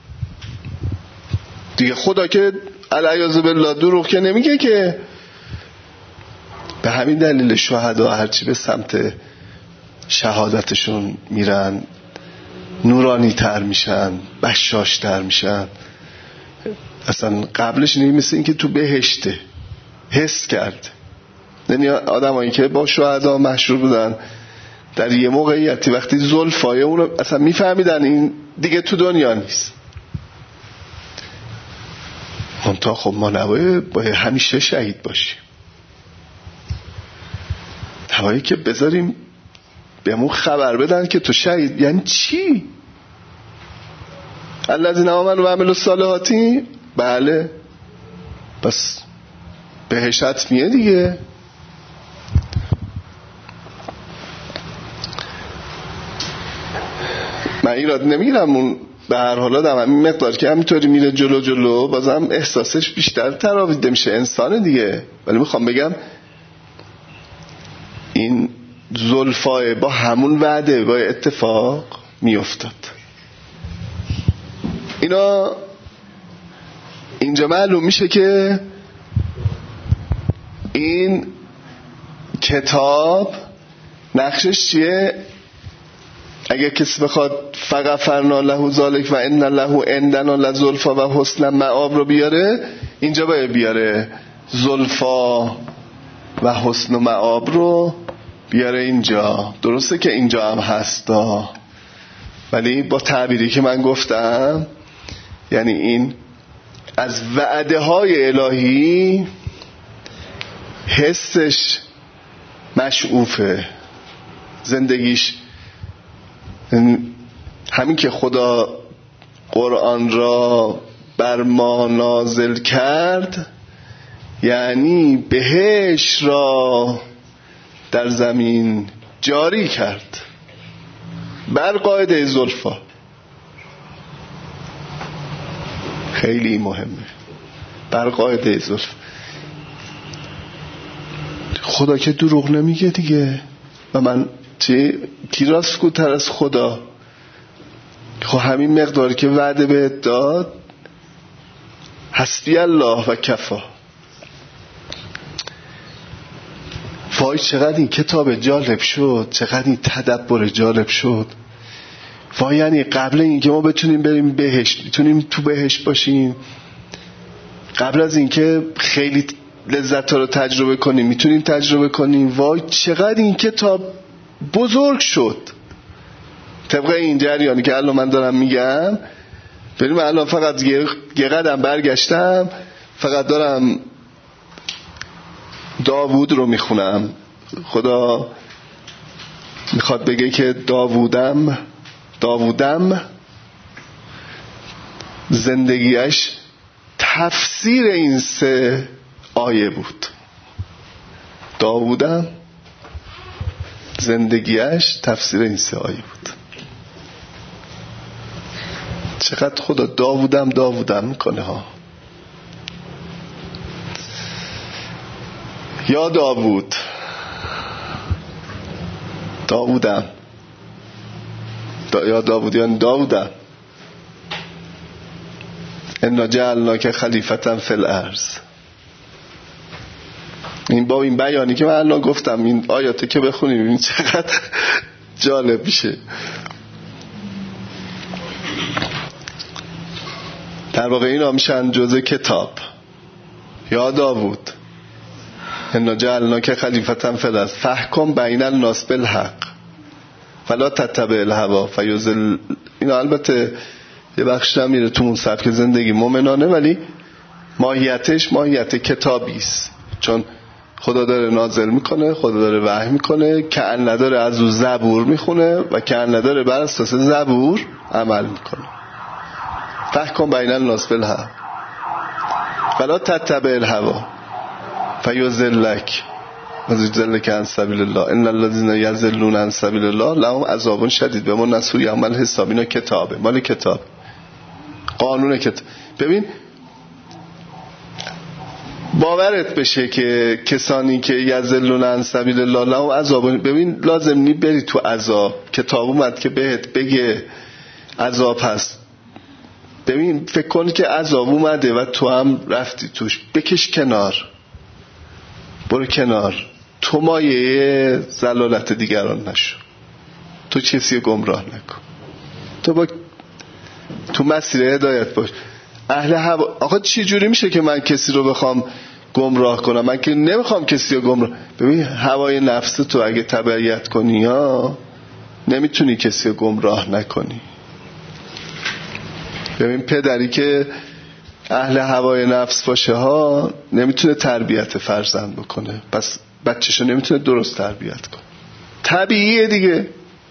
دیگه. خدا که العیاذ بالله دروغ که نمیگه که. به همین دلیل شهدا هرچی به سمت شهادتشون میرن نورانی تر میشن، بشاش تر میشن. اصلا قبلش نیست، مثل این که تو بهشته حس کرد. یعنی آدم هایی که با شهدا مشهور بودن در یه موقعیتی وقتی زلفای اونو اصلا میفهمیدن این دیگه تو دنیا نیست. منتها خب ما نباید باید همیشه شهید باشیم، نباید که بذاریم بهمون خبر بدن که تو شهید. یعنی چی؟ الذین آمنوا و عملوا الصالحات، بله بس بهشت حتمیه دیگه. من ایراد نمیگیرم، اون به هر حال آدم همین مقدار که همینطوری میره جلو جلو بازم احساسش بیشتر تراویده میشه، انسان دیگه. ولی میخوام بگم این زلفای با همون وعده با اتفاق میافتاد. اینا اینجا معلوم میشه که این کتاب نقشش چیه؟ اگه کسی بخواد فغفرنا له ذلک و ان له عندنا لزلفا و حسن مآب رو بیاره، اینجا باید بیاره زلفا و حسن مآب رو بیاره اینجا. درسته که اینجا هم هستا، ولی با تعبیری که من گفتم، یعنی این از وعده های الهی حسش مشعوفه، زندگیش همین که خدا قرآن را بر ما نازل کرد یعنی بهش را در زمین جاری کرد بر قاعده زلفا. خیلی مهمه، بر قاعده زلفا. خدا که دروغ نمیگه دیگه، و من چی؟ کی راستگوتر از خدا؟ خب همین مقداری که وعده بهت داد، حسبی الله و کفا. وای چقدر این کتاب جالب شد، چقدر این تدبر جالب شد. وای یعنی قبل اینکه ما بتونیم بریم بهشت، بتونیم تو بهشت باشیم، قبل از اینکه خیلی لذت رو تجربه کنیم میتونیم تجربه کنیم. وای چقدر این کتاب بزرگ شد. طبق این جریانی که الان من دارم میگم، بریم الان فقط یه قدم برگشتم، فقط دارم داوود رو میخونم. خدا میخواد بگه که داوودم داوودم زندگیش تفسیر این سه آیه بود. داوودم زندگیش تفسیر این سه آیه بود. چقدر خدا داوودم داوودم میکنه ها. یا داوود داوودم دا یا داوود یا داوودم انا جعلناک خلیفة فی الارض. این با این بیانی که من الان گفتم، این آیاته که بخونیم این چقدر جالب میشه. در واقع اینا میشن جزء کتاب. یا داوود انا جعلناک خلیفة فی الارض فاحکم بین الناس بالحق فلا تتبع الهوا فیضل. اینا البته یه بخش میره تو اون سبک زندگی مومنانه، ولی ماهیتش ماهیت کتابی است، چون خدا داره نازل میکنه، خدا داره وحی میکنه، که ان نداره از او زبور میخونه و که ان نداره بر اساس زبور عمل میکنه. فاحکم بین الناس بالحق فلا تتبع الهوا فیضلک وَيُضِلُّكَ عن سبیل الله ان الذين يضلون عن سبیل الله لهم عذاب شدید بما نسوا یوم الحساب. اینا کتابه، مال کتاب، قانون کتاب. ببین باورت بشه که کسانی که یضلون عن سبیل الله لهم عذاب، ببین لازم نی بری تو عذاب. کتاب اومد که بهت بگه عذاب هست. ببین فکر کن که عذاب اومده و تو هم رفتی توش، بکش کنار، برو کنار. تو مایه زلالت دیگران نشو، تو کسی گمراه نکن، تو با تو مسیر هدایت باش. اهل هوا. آقا چی جوری میشه که من کسی رو بخوام گمراه کنم؟ من که نمیخوام کسی رو گمراه. ببین هوای نفس تو اگه تبعیت کنی ها نمیتونی کسی رو گمراه نکنی. ببین پدری که اهل هوای نفس باشه ها نمیتونه تربیت فرزند بکنه، پس بچه‌شو نمیتونه درست تربیت کنه. طبیعیه دیگه.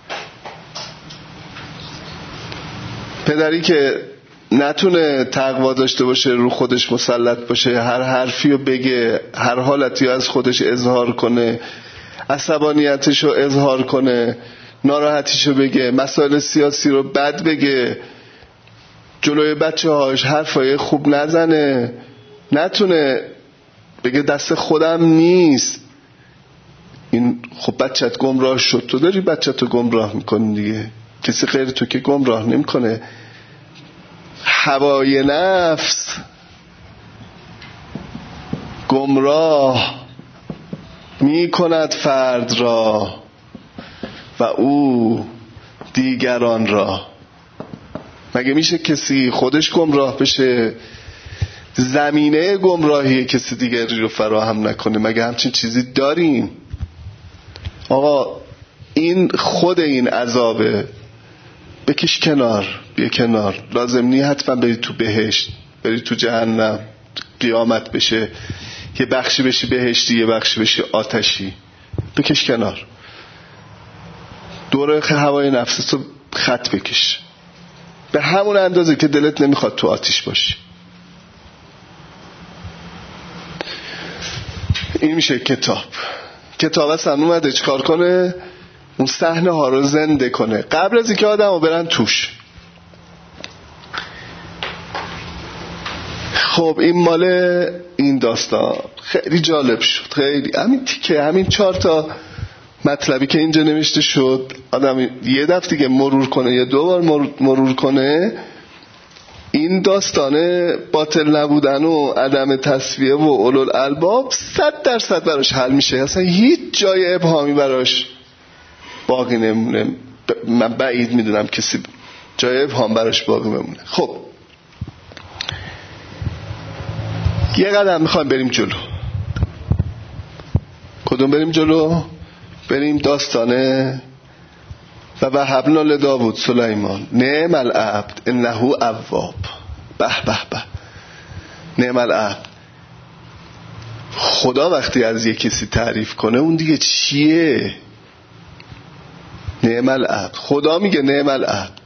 پدری که نتونه تقوا داشته باشه، رو خودش مسلط باشه، هر حرفی رو بگه، هر حالتی رو از خودش اظهار کنه، عصبانیتش رو اظهار کنه، ناراحتیش رو بگه، مسائل سیاسی رو بد بگه، جلوی بچه هاش حرفای خوب نزنه، نتونه بگه دست خودم نیست، این خب بچت گمراه شد. تو داری بچت رو گمراه میکنی دیگه، کسی غیر تو که گمراه نمیکنه. هوای نفس گمراه میکند فرد را و او دیگران را. مگه میشه کسی خودش گمراه بشه؟ زمینه گمراهی کسی دیگری رو فراهم نکنه. مگه همچین چیزی داریم؟ آقا این خود این عذابه، بکش کنار، بیا کنار. لازم نی حتما بری تو بهشت، بری تو جهنم، قیامت بشه یه بخشی بشی بهشتی یه بخشی بشی آتشی. بکش کنار، دوره هوای نفسیتو خط بکش به همون اندازه که دلت نمیخواد تو آتیش باشی. این میشه کتاب. کتاب اصلا اومده چیکار کنه؟ اون صحنه ها رو زنده کنه قبل از اینکه آدم رو برن توش. خب این مال این داستان خیلی جالب شد. خیلی همین تیکه، همین چهار تا مطلبی که اینجا نوشته شد آدم یه دفعه دیگه مرور کنه یا دو بار مرور کنه، این داستانه باطل نبودن و عدم تسویه و اولو الالباب صد درصد براش حل میشه. اصلا هیچ جای ابهامی براش باقی نمونه. من بعید میدونم کسی جای ابهام براش باقی بمونه. خب یه قدم میخوایم بریم جلو. کدوم بریم جلو؟ بریم داستانه و وهبنا لداود سلیمان نعم العبد انه اواب. به به به، نعم العبد. خدا وقتی از یک کسی تعریف کنه اون دیگه چیه؟ نعم العبد. خدا میگه نعم العبد.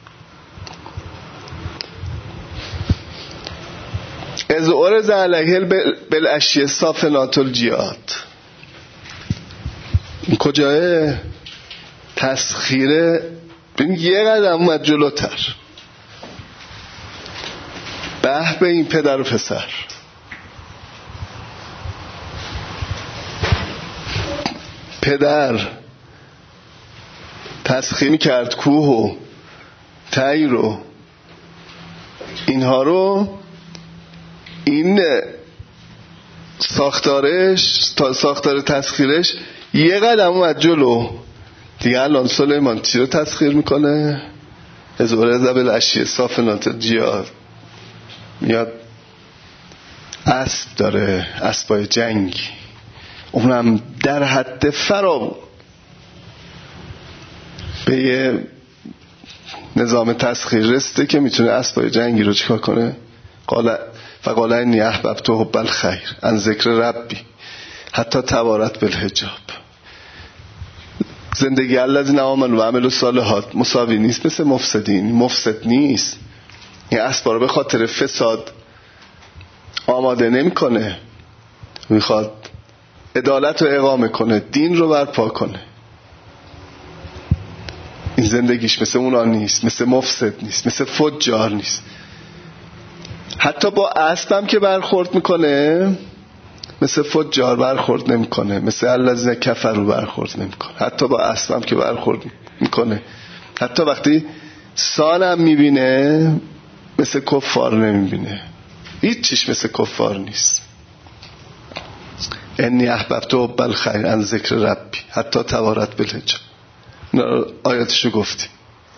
از اورز علیه بالعشی صافنات الجیاد. این کجاه؟ تسخیره. ببین یه قدم اومد جلوتر. به به این پدر و پسر. پدر تسخیر میکرد کوه و تیر و اینها رو. این ساختارش تا ساختار تسخیرش یه قدم اومد جلو دیگه. الان سلیمان چی رو تسخیر میکنه؟ از اورز بالعشی صافنات الجیاد. میاد اسب داره، اسبای جنگی، اونم در حد فراوون. به یه نظام تسخیر رسته که میتونه اسبای جنگی رو چیکار کنه؟ قال فقال انی احببت حب الخیر عن ذکر ربی حتی توارت بالحجاب. زندگی الذین آمنوا و عملوا الصالحات مساوی نیست مثل مفسدین. مفسد نیست. این اسبا رو به خاطر فساد آماده نمیکنه، میخواد عدالت رو اقامه کنه، دین رو برپا کنه. این زندگیش مثل اونا نیست، مثل مفسد نیست، مثل فجار نیست. حتی با اسبم که برخورد میکنه مثل فجار برخورد نمیکنه، مثل الذین کفروا برخورد نمیکنه. حتی با اسبم که برخورد میکنه، حتی وقتی سانم میبینه مثل کفار نمیبینه. هیچ چیش مثل کفار نیست. انی احببت حب الخیر عن ذکر ربی حتی توارت بالحجاب. آیاتشو گفتیم.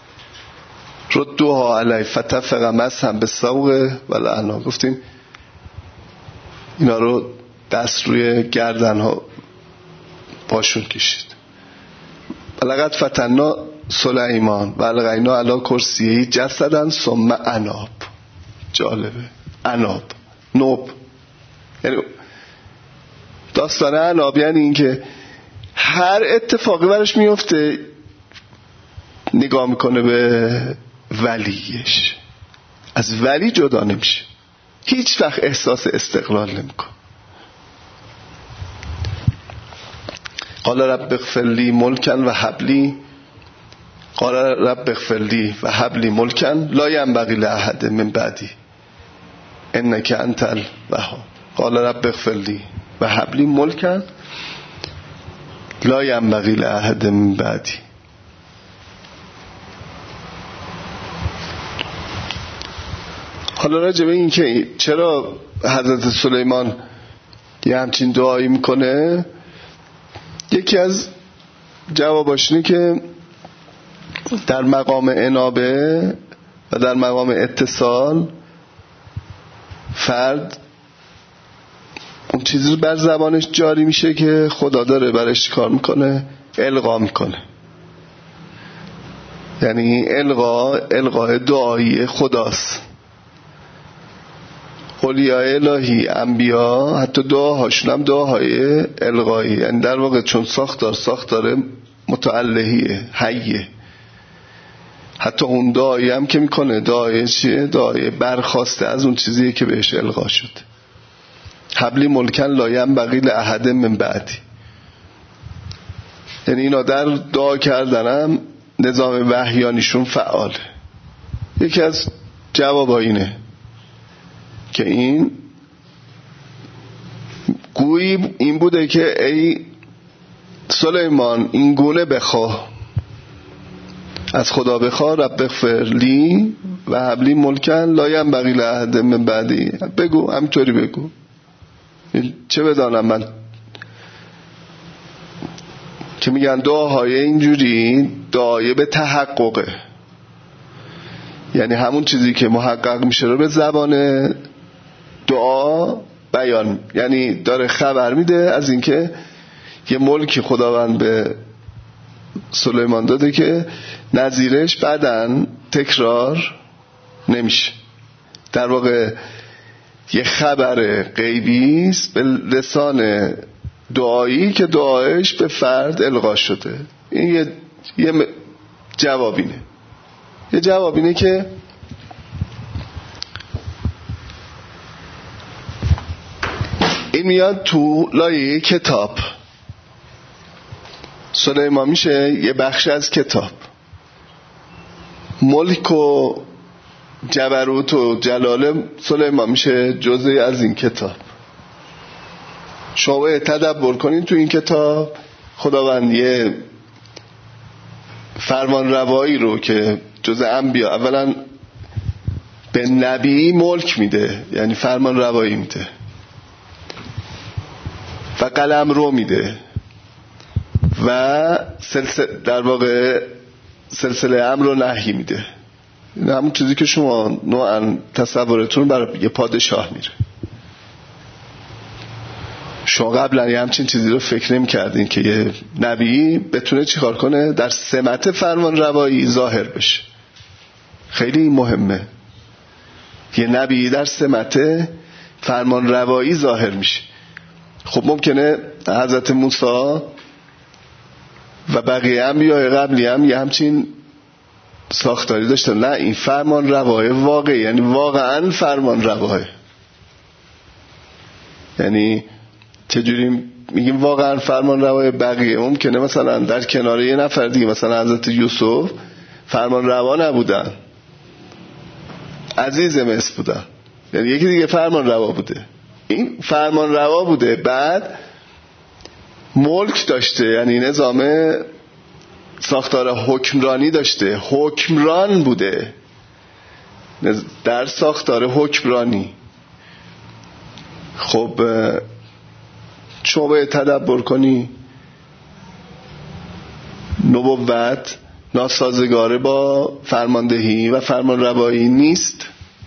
ردوها علی فتفق مسحا بالسوق والعناق. گفتیم اینا رو دست روی گردن ها پاشون کشید. ولقد فتنا سلیمان و القینا علی کرسیه جسدا ثم اناب. جالبه. اناب، نوب، یعنی داستان اناب یعنی این که هر اتفاقی برش میفته نگاه میکنه به ولیش، از ولی جدا نمیشه، هیچ وقت احساس استقلال نمیکنه. قال رب اغفر لی ملکا و هب لی قال رب اغفر لی و هب لی ملکا لا ینبغی لاحد من بعدی انک انت الوهاب. قال رب اغفر لی و هب لی ملکا لا ینبغی لاحد من بعدی. حالا راجع به این که چرا حضرت سلیمان یه همچین دعایی میکنه، یکی از جواباش اینه که در مقام انابه و در مقام اتصال فرد اون چیزی رو بر زبانش جاری میشه که خدا داره برش کار میکنه، القا میکنه. یعنی القا القای دعایی خداست. اولیاء الهی، انبیا، حتی دعاهاشون هم دعاهای القایی، یعنی در واقع چون ساختار ساختار متعلهیه، حیه. حتی اون دعایی هم که میکنه دعای چیه؟ دعای برخواسته از اون چیزیه که بهش القا شده. حبلی ملکن لا ینبغی لاحد من بعدی. یعنی اینا در دعا کردنم نظام وحیانیشون فعاله. یکی از جوابا اینه که این گویی این بوده که ای سلیمان این گونه بخواه، از خدا بخواه رب اغفر لی و حبلی ملکن لا ینبغی لاحد من بعدی. بگو، همینطوری بگو. چه بدانم من که میگن دعاهای اینجوری دعای به تحققه، یعنی همون چیزی که محقق میشه رو به زبان دعا بیان، یعنی داره خبر میده از اینکه یه ملکی خداوند به سلیمان داده که نظیرش بعدن تکرار نمیشه. در واقع یه خبر غیبی است به لسان دعایی که دعایش به فرد القا شده. این یه, یه جوابینه. یه جوابینه که این میاد تو لایه کتاب. سلیمان میشه یه بخش از کتاب. ملک و جبروت و جلال سلیمان میشه جزئی از این کتاب. شما تدبر کنین تو این کتاب خداوند یه فرمان روایی رو که جز انبیا اولا به نبی ملک میده، یعنی فرمان روایی میده و قلم رو میده و سلسله در واقع سلسله امر و نهی میده. این همون چیزی که شما نوعا تصورتون برای یه پادشاه میره. شما قبلا یه همچین چیزی رو فکر نمی کردین که یه نبی بتونه چیکار کنه؟ در سمت فرمان روایی ظاهر بشه. خیلی مهمه. یه نبی در سمت فرمان روایی ظاهر میشه. خب ممکنه حضرت موسی و بقیه انبیاء قبلی هم یه همچین ساختاری داشتن. نه، این فرمان روای واقعی، یعنی واقعا فرمان روای. یعنی چجوری میگیم واقعا فرمان روای؟ بقیه ممکنه مثلا در کنار یه نفر دیگه، مثلا حضرت یوسف فرمان روا نبودن، عزیز مصر بودن، یعنی یکی دیگه فرمان روا بوده. این فرمان روا بوده، بعد ملک داشته، یعنی نظام ساختار حکمرانی داشته، حکمران بوده در ساختار حکمرانی. خب شما باید تدبر کنی نبوت ناسازگار با فرماندهی و فرمان روایی نیست.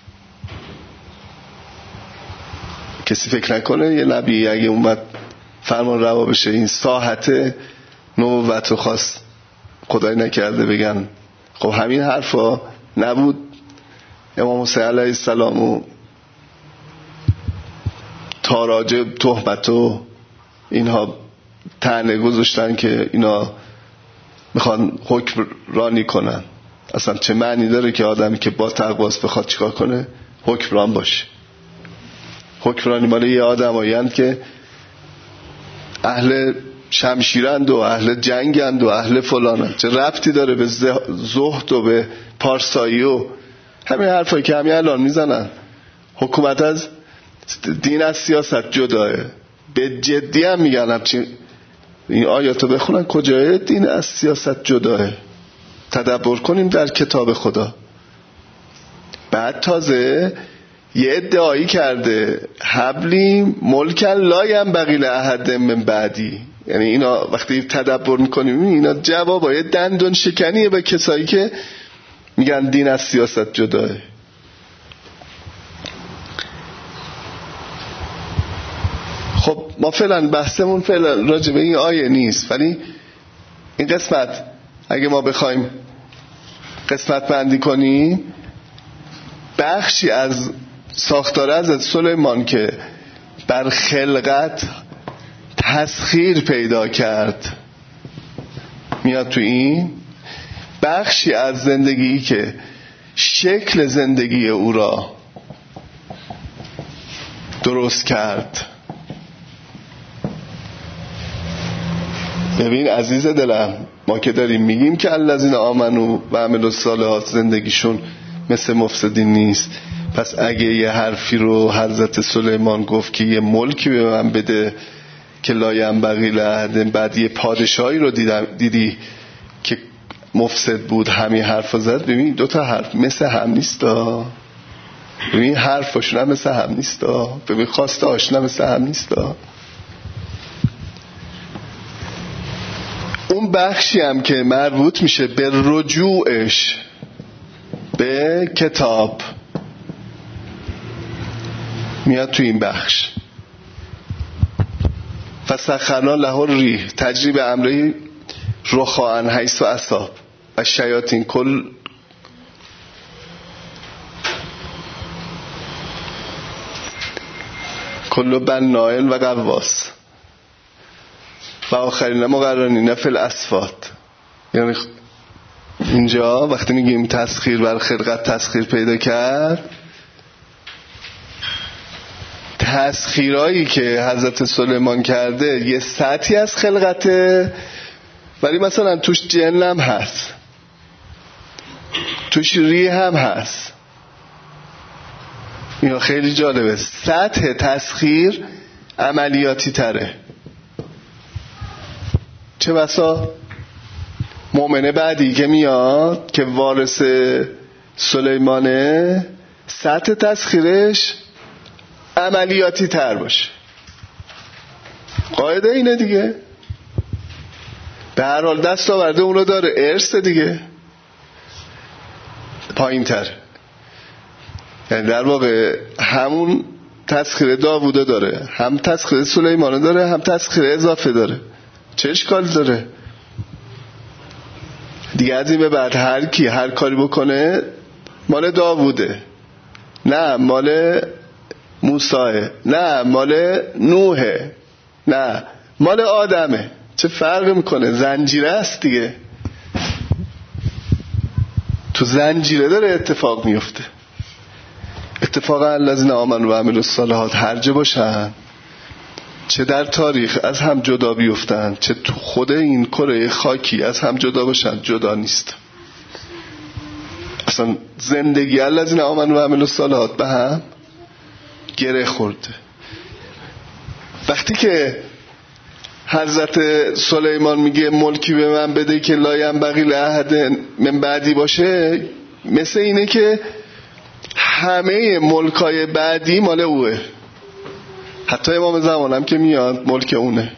کسی فکر نکنه یه نبی اگه اومد فرمان روا بشه این ساحت نبوت رو خواست خدای نکرده بگن خب همین حرفا نبود امام حسین علیه السلام و تاراج تهمت و اینها طعنه گذاشتن که اینا میخوان حکم رانی کنن. اصلا چه معنی داره که آدمی که با تقواست بخواد چیکار کنه؟ حکمران باشه. حکمرانی مال یه آدمایی هستند که اهل شمشیرند و اهل جنگند و اهل فلانند. چه ربطی داره به زهد و به پارسایی و همین حرفایی که همین الان میزنن؟ حکومت از دین از سیاست جداه. به جدی هم میگن همچین این آیاتو بخونن کجای دین از سیاست جداه. تدبر کنیم در کتاب خدا. بعد تازه یه ادعایی کرده حبلی ملکن لا ینبغی لاحد من بعدی. یعنی اینا وقتی تدبر میکنیم اینا جوابای دندون شکنیه به کسایی که میگن دین از سیاست جداه. خب ما فعلا بحثمون فعلا راجع به این آیه نیست، ولی این قسمت اگه ما بخوایم قسمت بندی کنیم، بخشی از ساختار حضرت سلیمان که بر خلقت تسخیر پیدا کرد میاد تو این، بخشی از زندگی که شکل زندگی او را درست کرد. ببین عزیز دلم، ما که داریم میگیم که الذین آمنو و عملوا الصالحات زندگیشون مثل مفسدین نیست، پس اگه یه حرفی رو حضرت سلیمان گفت که یه ملکی به من بده که لا ینبغی لاحد، بعد یه پادشاهی رو دیدم دیدی که مفسد بود همین حرف رو زد، ببین دوتا حرف مثل هم نیست ها. ببین حرفشون هم مثل هم نیست ها. ببین خواسته هاشون مثل هم نیست ها. اون بخشی هم که مربوط میشه به رجوعش به کتاب میاد تو این بخش. فسخرنا له الریح تجری بامره رخاء حیث اصاب و شیاطین کل کل بنائل و غواص و آخرین مقرنین فی الاسفات. یعنی اینجا وقتی میگیم تسخیر بر خلقت تسخیر پیدا کرد، تسخیرایی که حضرت سلیمان کرده یه سطحی از خلقته، ولی مثلا توش جن هم هست، توش ریح هم هست. اینا خیلی جالبه. سطح تسخیر عملیاتی تره. چه بسا مؤمنه بعدی که میاد که وارث سلیمانه، سطح تسخیرش عملیاتی تر باشه. قاعده اینه دیگه، به هر حال دست آورده اون رو داره، ارث دیگه پایین تر. یعنی در واقع همون تسخیر داووده داره، هم تسخیر سلیمانه داره، هم تسخیر اضافه داره. چه اشکال داره دیگه؟ از این به بعد هر کی هر کاری بکنه مال داووده، نه مال موسیه، نه مال نوحه، نه مال آدمه. چه فرق میکنه؟ زنجیره است دیگه، تو زنجیره داره اتفاق میفته. اتفاقا الذین آمنوا و عملوا الصالحات هر جا باشن، چه در تاریخ از هم جدا بیفتن، چه تو خود این کره خاکی از هم جدا باشن، جدا نیست. اصلا زندگی الذین آمنوا و عملوا الصالحات به هم گره خورده. وقتی که حضرت سلیمان میگه ملکی به من بده که لا ینبغی لاحد من بعدی باشه، مثل اینه که همه ملکای بعدی مال اوه. حتی امام زمان هم که میاد ملک اونه،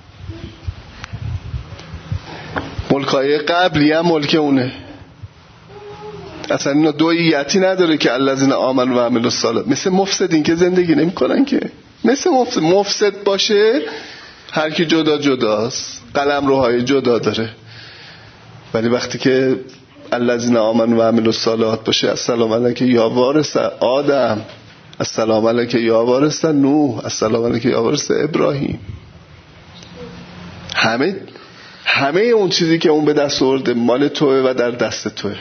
ملکای قبلی هم ملک اونه. اصلا اینا دوییتی نداره که الذین آمنوا و عملوا الصالحات. مثل مفسدین که زندگی نمی کنن که، مثل مفسد مفسد باشه هر کی جدا جداست، قلم روهای جدا داره. ولی وقتی که الذین آمنوا و عملوا الصالحات باشه، السلام علیک یا وارث آدم، السلام علیک یا وارث نوح، السلام علیک یا وارث ابراهیم. همه همه اون چیزی که اون به دست آورده مال توه و در دست توه.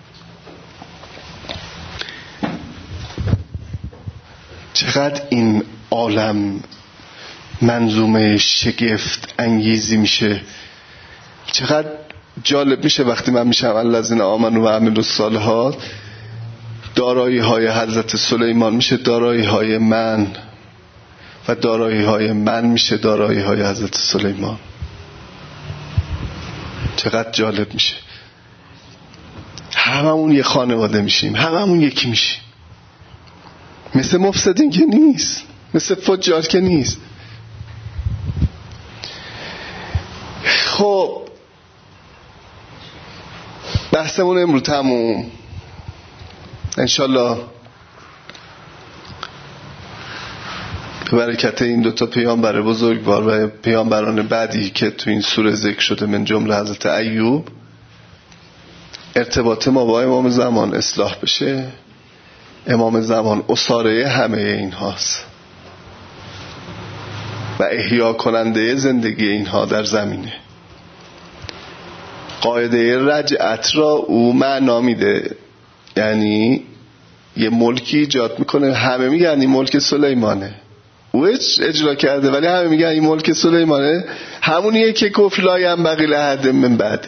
چقدر این عالم منظومه شگفت انگیزی میشه، چقدر جالب میشه وقتی من میشم الذین آمنوا و عملوا الصالحات. دارایی های حضرت سلیمان میشه دارایی های من، و دارایی های من میشه دارایی های حضرت سلیمان. چقدر جالب میشه. هممون یه خانواده میشیم، هممون یکی میشیم. مثل مفسدین که نیست، مثل فجار که نیست. خب بحثمون امروز تموم. انشالله به برکت این دوتا پیامبر بزرگوار و پیامبران بعدی که تو این سوره ذکر شده من جمله حضرت ایوب، ارتباط ما با امام زمان اصلاح بشه. امام زمان اساره همه این هاست و احیا کننده زندگی اینها در زمینه. قاعده رجعت را او معنا میده، یعنی یه ملکی ایجاد میکنه، همه میگن این ملک سلیمانه، او اجرا کرده ولی همه میگن این ملک سلیمانه، همونیه که گفت لا ینبغی لأحد من بعده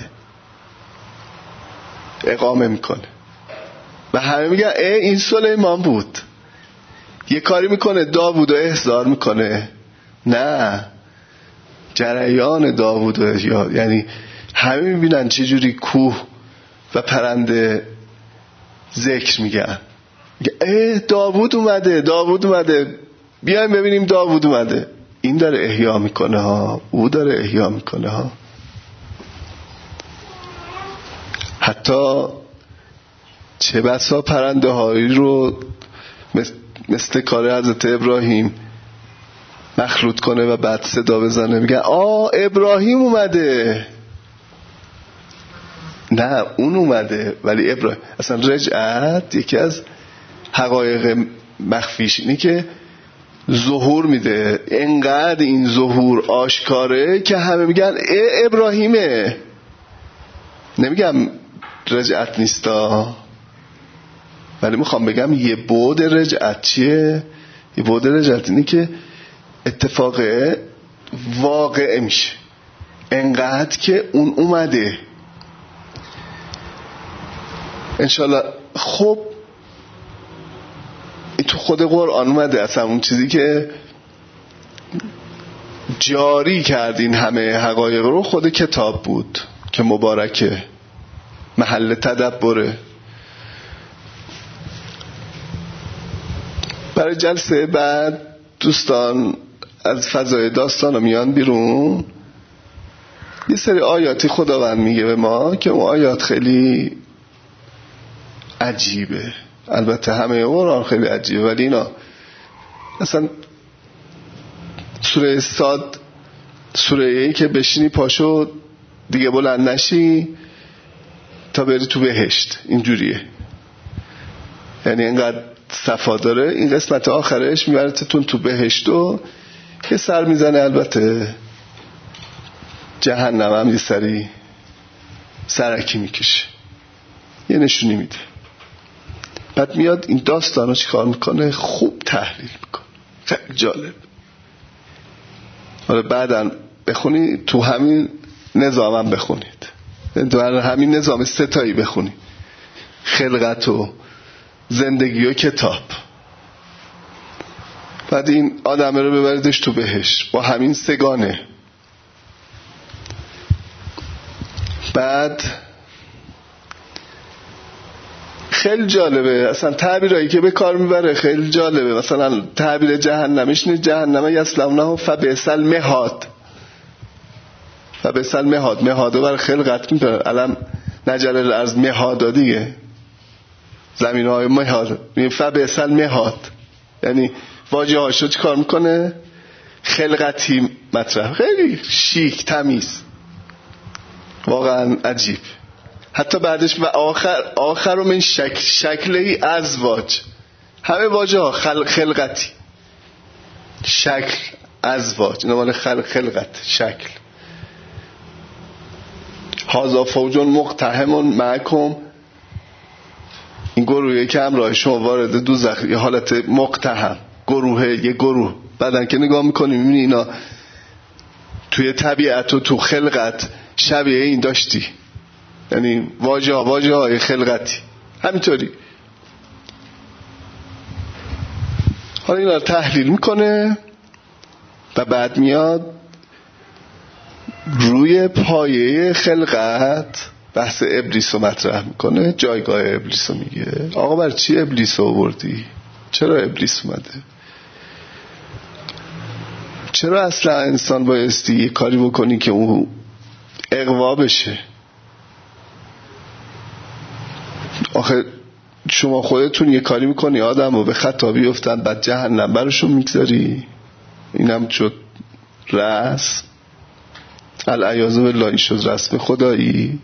اقامه میکنه و همه میگن ای این سلیمان بود. یه کاری میکنه داوود رو احضار میکنه، نه جریان داوود رو، یعنی همه میبینن چه جوری کوه و پرنده ذکر میگن، ای داوود اومده، داوود اومده، بیایم ببینیم داوود اومده. این داره احیا میکنه ها، او داره احیا میکنه ها. حتی چه بسا پرنده هایی رو مثل, مثل کار حضرت ابراهیم مخلوط کنه و بعد صدا بزنه میگن آه ابراهیم اومده، نه اون اومده. ولی ابراهیم اصلا رجعت یکی از حقایق مخفیش اینه که ظهور میده، انقدر این ظهور آشکاره که همه میگن ای ابراهیمه، نمیگم رجعت نیستا. ولی میخوام بگم یه بعد رجعت چیه؟ یه بعد رجعت اینه که اتفاق واقع میشه، انقدر که اون اومده انشالله. خب این تو خود قرآن اومده، اصلا اون چیزی که جاری کردین همه حقایق رو خود کتاب بود که مبارکه، محل تدبره. برای جلسه بعد دوستان از فضای داستان رو میان بیرون، یه سری آیاتی خداوند میگه به ما که اون آیات خیلی عجیبه. البته همه قرآن خیلی عجیبه ولی اینا اصلا سوره صاد سوره ای که بشینی پاشو دیگه بلند نشی تا بری تو بهشت، اینجوریه. یعنی اینقدر صفا داره. این قسمت آخرش میبرتتون تو بهشت و یه سر میزنه، البته جهنم هم یه سری سرکی میکشه، یه نشونی میده. بعد میاد این داستان رو چیکار میکنه؟ خوب تحلیل میکنه، خیلی جالب. حالا بعداً بخونی تو همین نظام هم بخونید، تو همین نظام ستایی بخونید، خلقت و زندگی و کتاب. بعد این آدمه رو ببریدش تو بهشت با همین سگانه. بعد خیلی جالبه اصلا تعبیرایی که به کار میبره، خیلی جالبه. مثلا تعبیر جهنمش نیست جهنم یصلونه فبئس المهاد، فبئس المهاد، مهادو برای خلقت میبره. الان نجل الارض مهادا دیگه، زمین های مهاد، فبئس المهاد یعنی واژه هاشو چی کار میکنه؟ خلقتی مطرح، خیلی شیک تمیز، واقعا عجیب. حتی بعدش و آخر آخر من شکل شکلی ازواج، همه واژه ها خل خلقتی، شکل ازواج، اینا مال خلق خلقت شکل. هذا فوج مقتحم معکم، این گروهی که همراه شما وارد دوزخ، یه حالت مقتحم، گروه یه گروه. بعدن که نگاه میکنی میبینی اینا توی طبیعت و تو خلقت شبیه این داشتی، یعنی واژه ها واژه های خلقتی همینطوری. حالا اینا رو تحلیل میکنه و بعد میاد روی پایه خلقت بحث ابلیس رو مطرح میکنه، جایگاه ابلیس رو میگه. آقا بر چی ابلیس رو آوردی؟ چرا ابلیس اومده؟ چرا اصلا انسان بایستی یه کاری بکنی که اون اغوا بشه؟ آخه شما خودتون یه کاری میکنی آدم رو به خطا بیفتن بعد جهنم براشون میگذاری؟ اینم شد رسم، العیاذ بالله این شد رسم خدایی.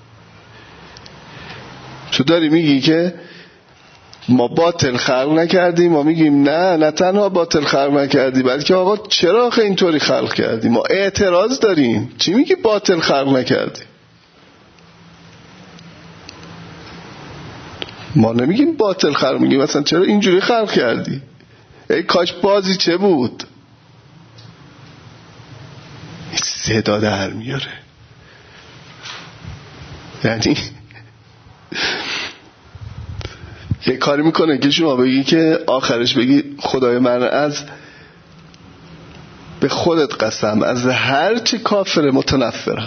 تو داری میگی که ما باطل خلق نکردیم، ما میگیم نه نه تنها باطل خلق نکردی بلکه آقا چرا آخه اینطوری خلق کردی؟ ما اعتراض داریم. چی میگی باطل خلق نکردی؟ ما نمیگیم باطل خلق، میگیم مثلا چرا اینجوری خلق کردی؟ ای کاش بازی چه بود. صدا در میاره. یعنی یه کاری میکنه که شما بگی که آخرش بگی خدای من از به خودت قسم از هر چی کافر متنفرم.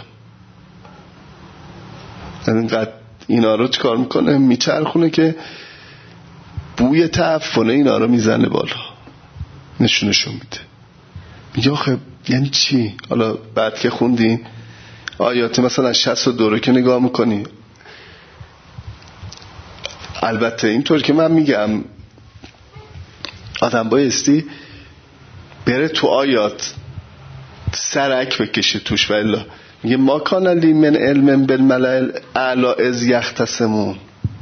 اینقدر اینا رو چیکار میکنه؟ میچرخونه که بوی تعفنه اینا رو میزنه بالا، نشونشون میده. میگه آخه یعنی چی؟ حالا بعد که خوندین آیات مثلا شصت و دو رو که نگاه میکنی، البته اینطور که من میگم آدم بایستی بره تو آیات سرک بکشه توش. و الا میگه ما کان لی من علم بالملائ اعلی اذ یختصمون.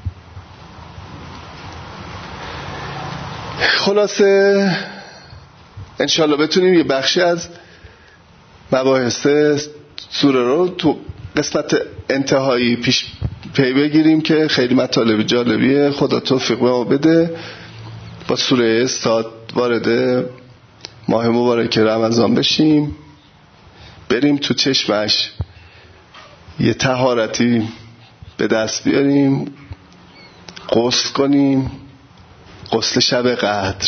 خلاصه انشالله بتونیم یه بخشی از مباحث سوره رو تو قسمت انتهایی پیش پی بگیریم که خیلی مطالب جالبیه. خدا توفیق به ما بده با سوره صاد وارد ماه مبارک رمضان بشیم، بریم تو چشمش یه طهارتی به دست بیاریم، غسل کنیم، غسل شب قدر،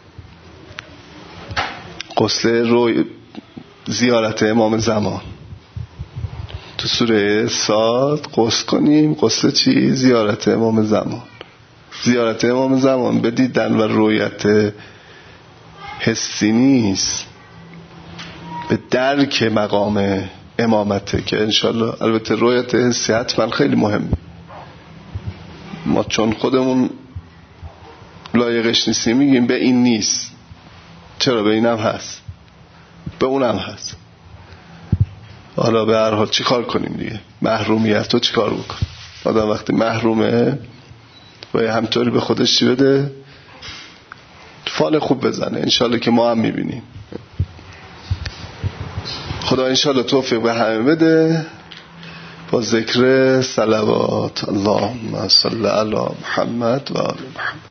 غسل روی زیارت امام زمان. تو سوره صاد غسل کنیم. غسل چی؟ زیارت امام زمان. زیارت امام زمان به دیدن و رویت حسی نیست، به درک مقام امامته که انشالله البته رویت حسی حتما خیلی مهمه. ما چون خودمون لایقش نیستیم میگیم به این نیست. چرا؟ به اینم هست، به اونم هست. حالا به هر حال چی کار کنیم دیگه؟ محرومیت رو چی کار بکن؟ آدم وقتی محرومه باید همطوری به خودش چی بده؟ فال خوب بزنه. انشالله که ما هم میبینیم. خدا انشالله توفیق به همه بده با ذکر صلوات. اللهم صل علی محمد و آل محمد.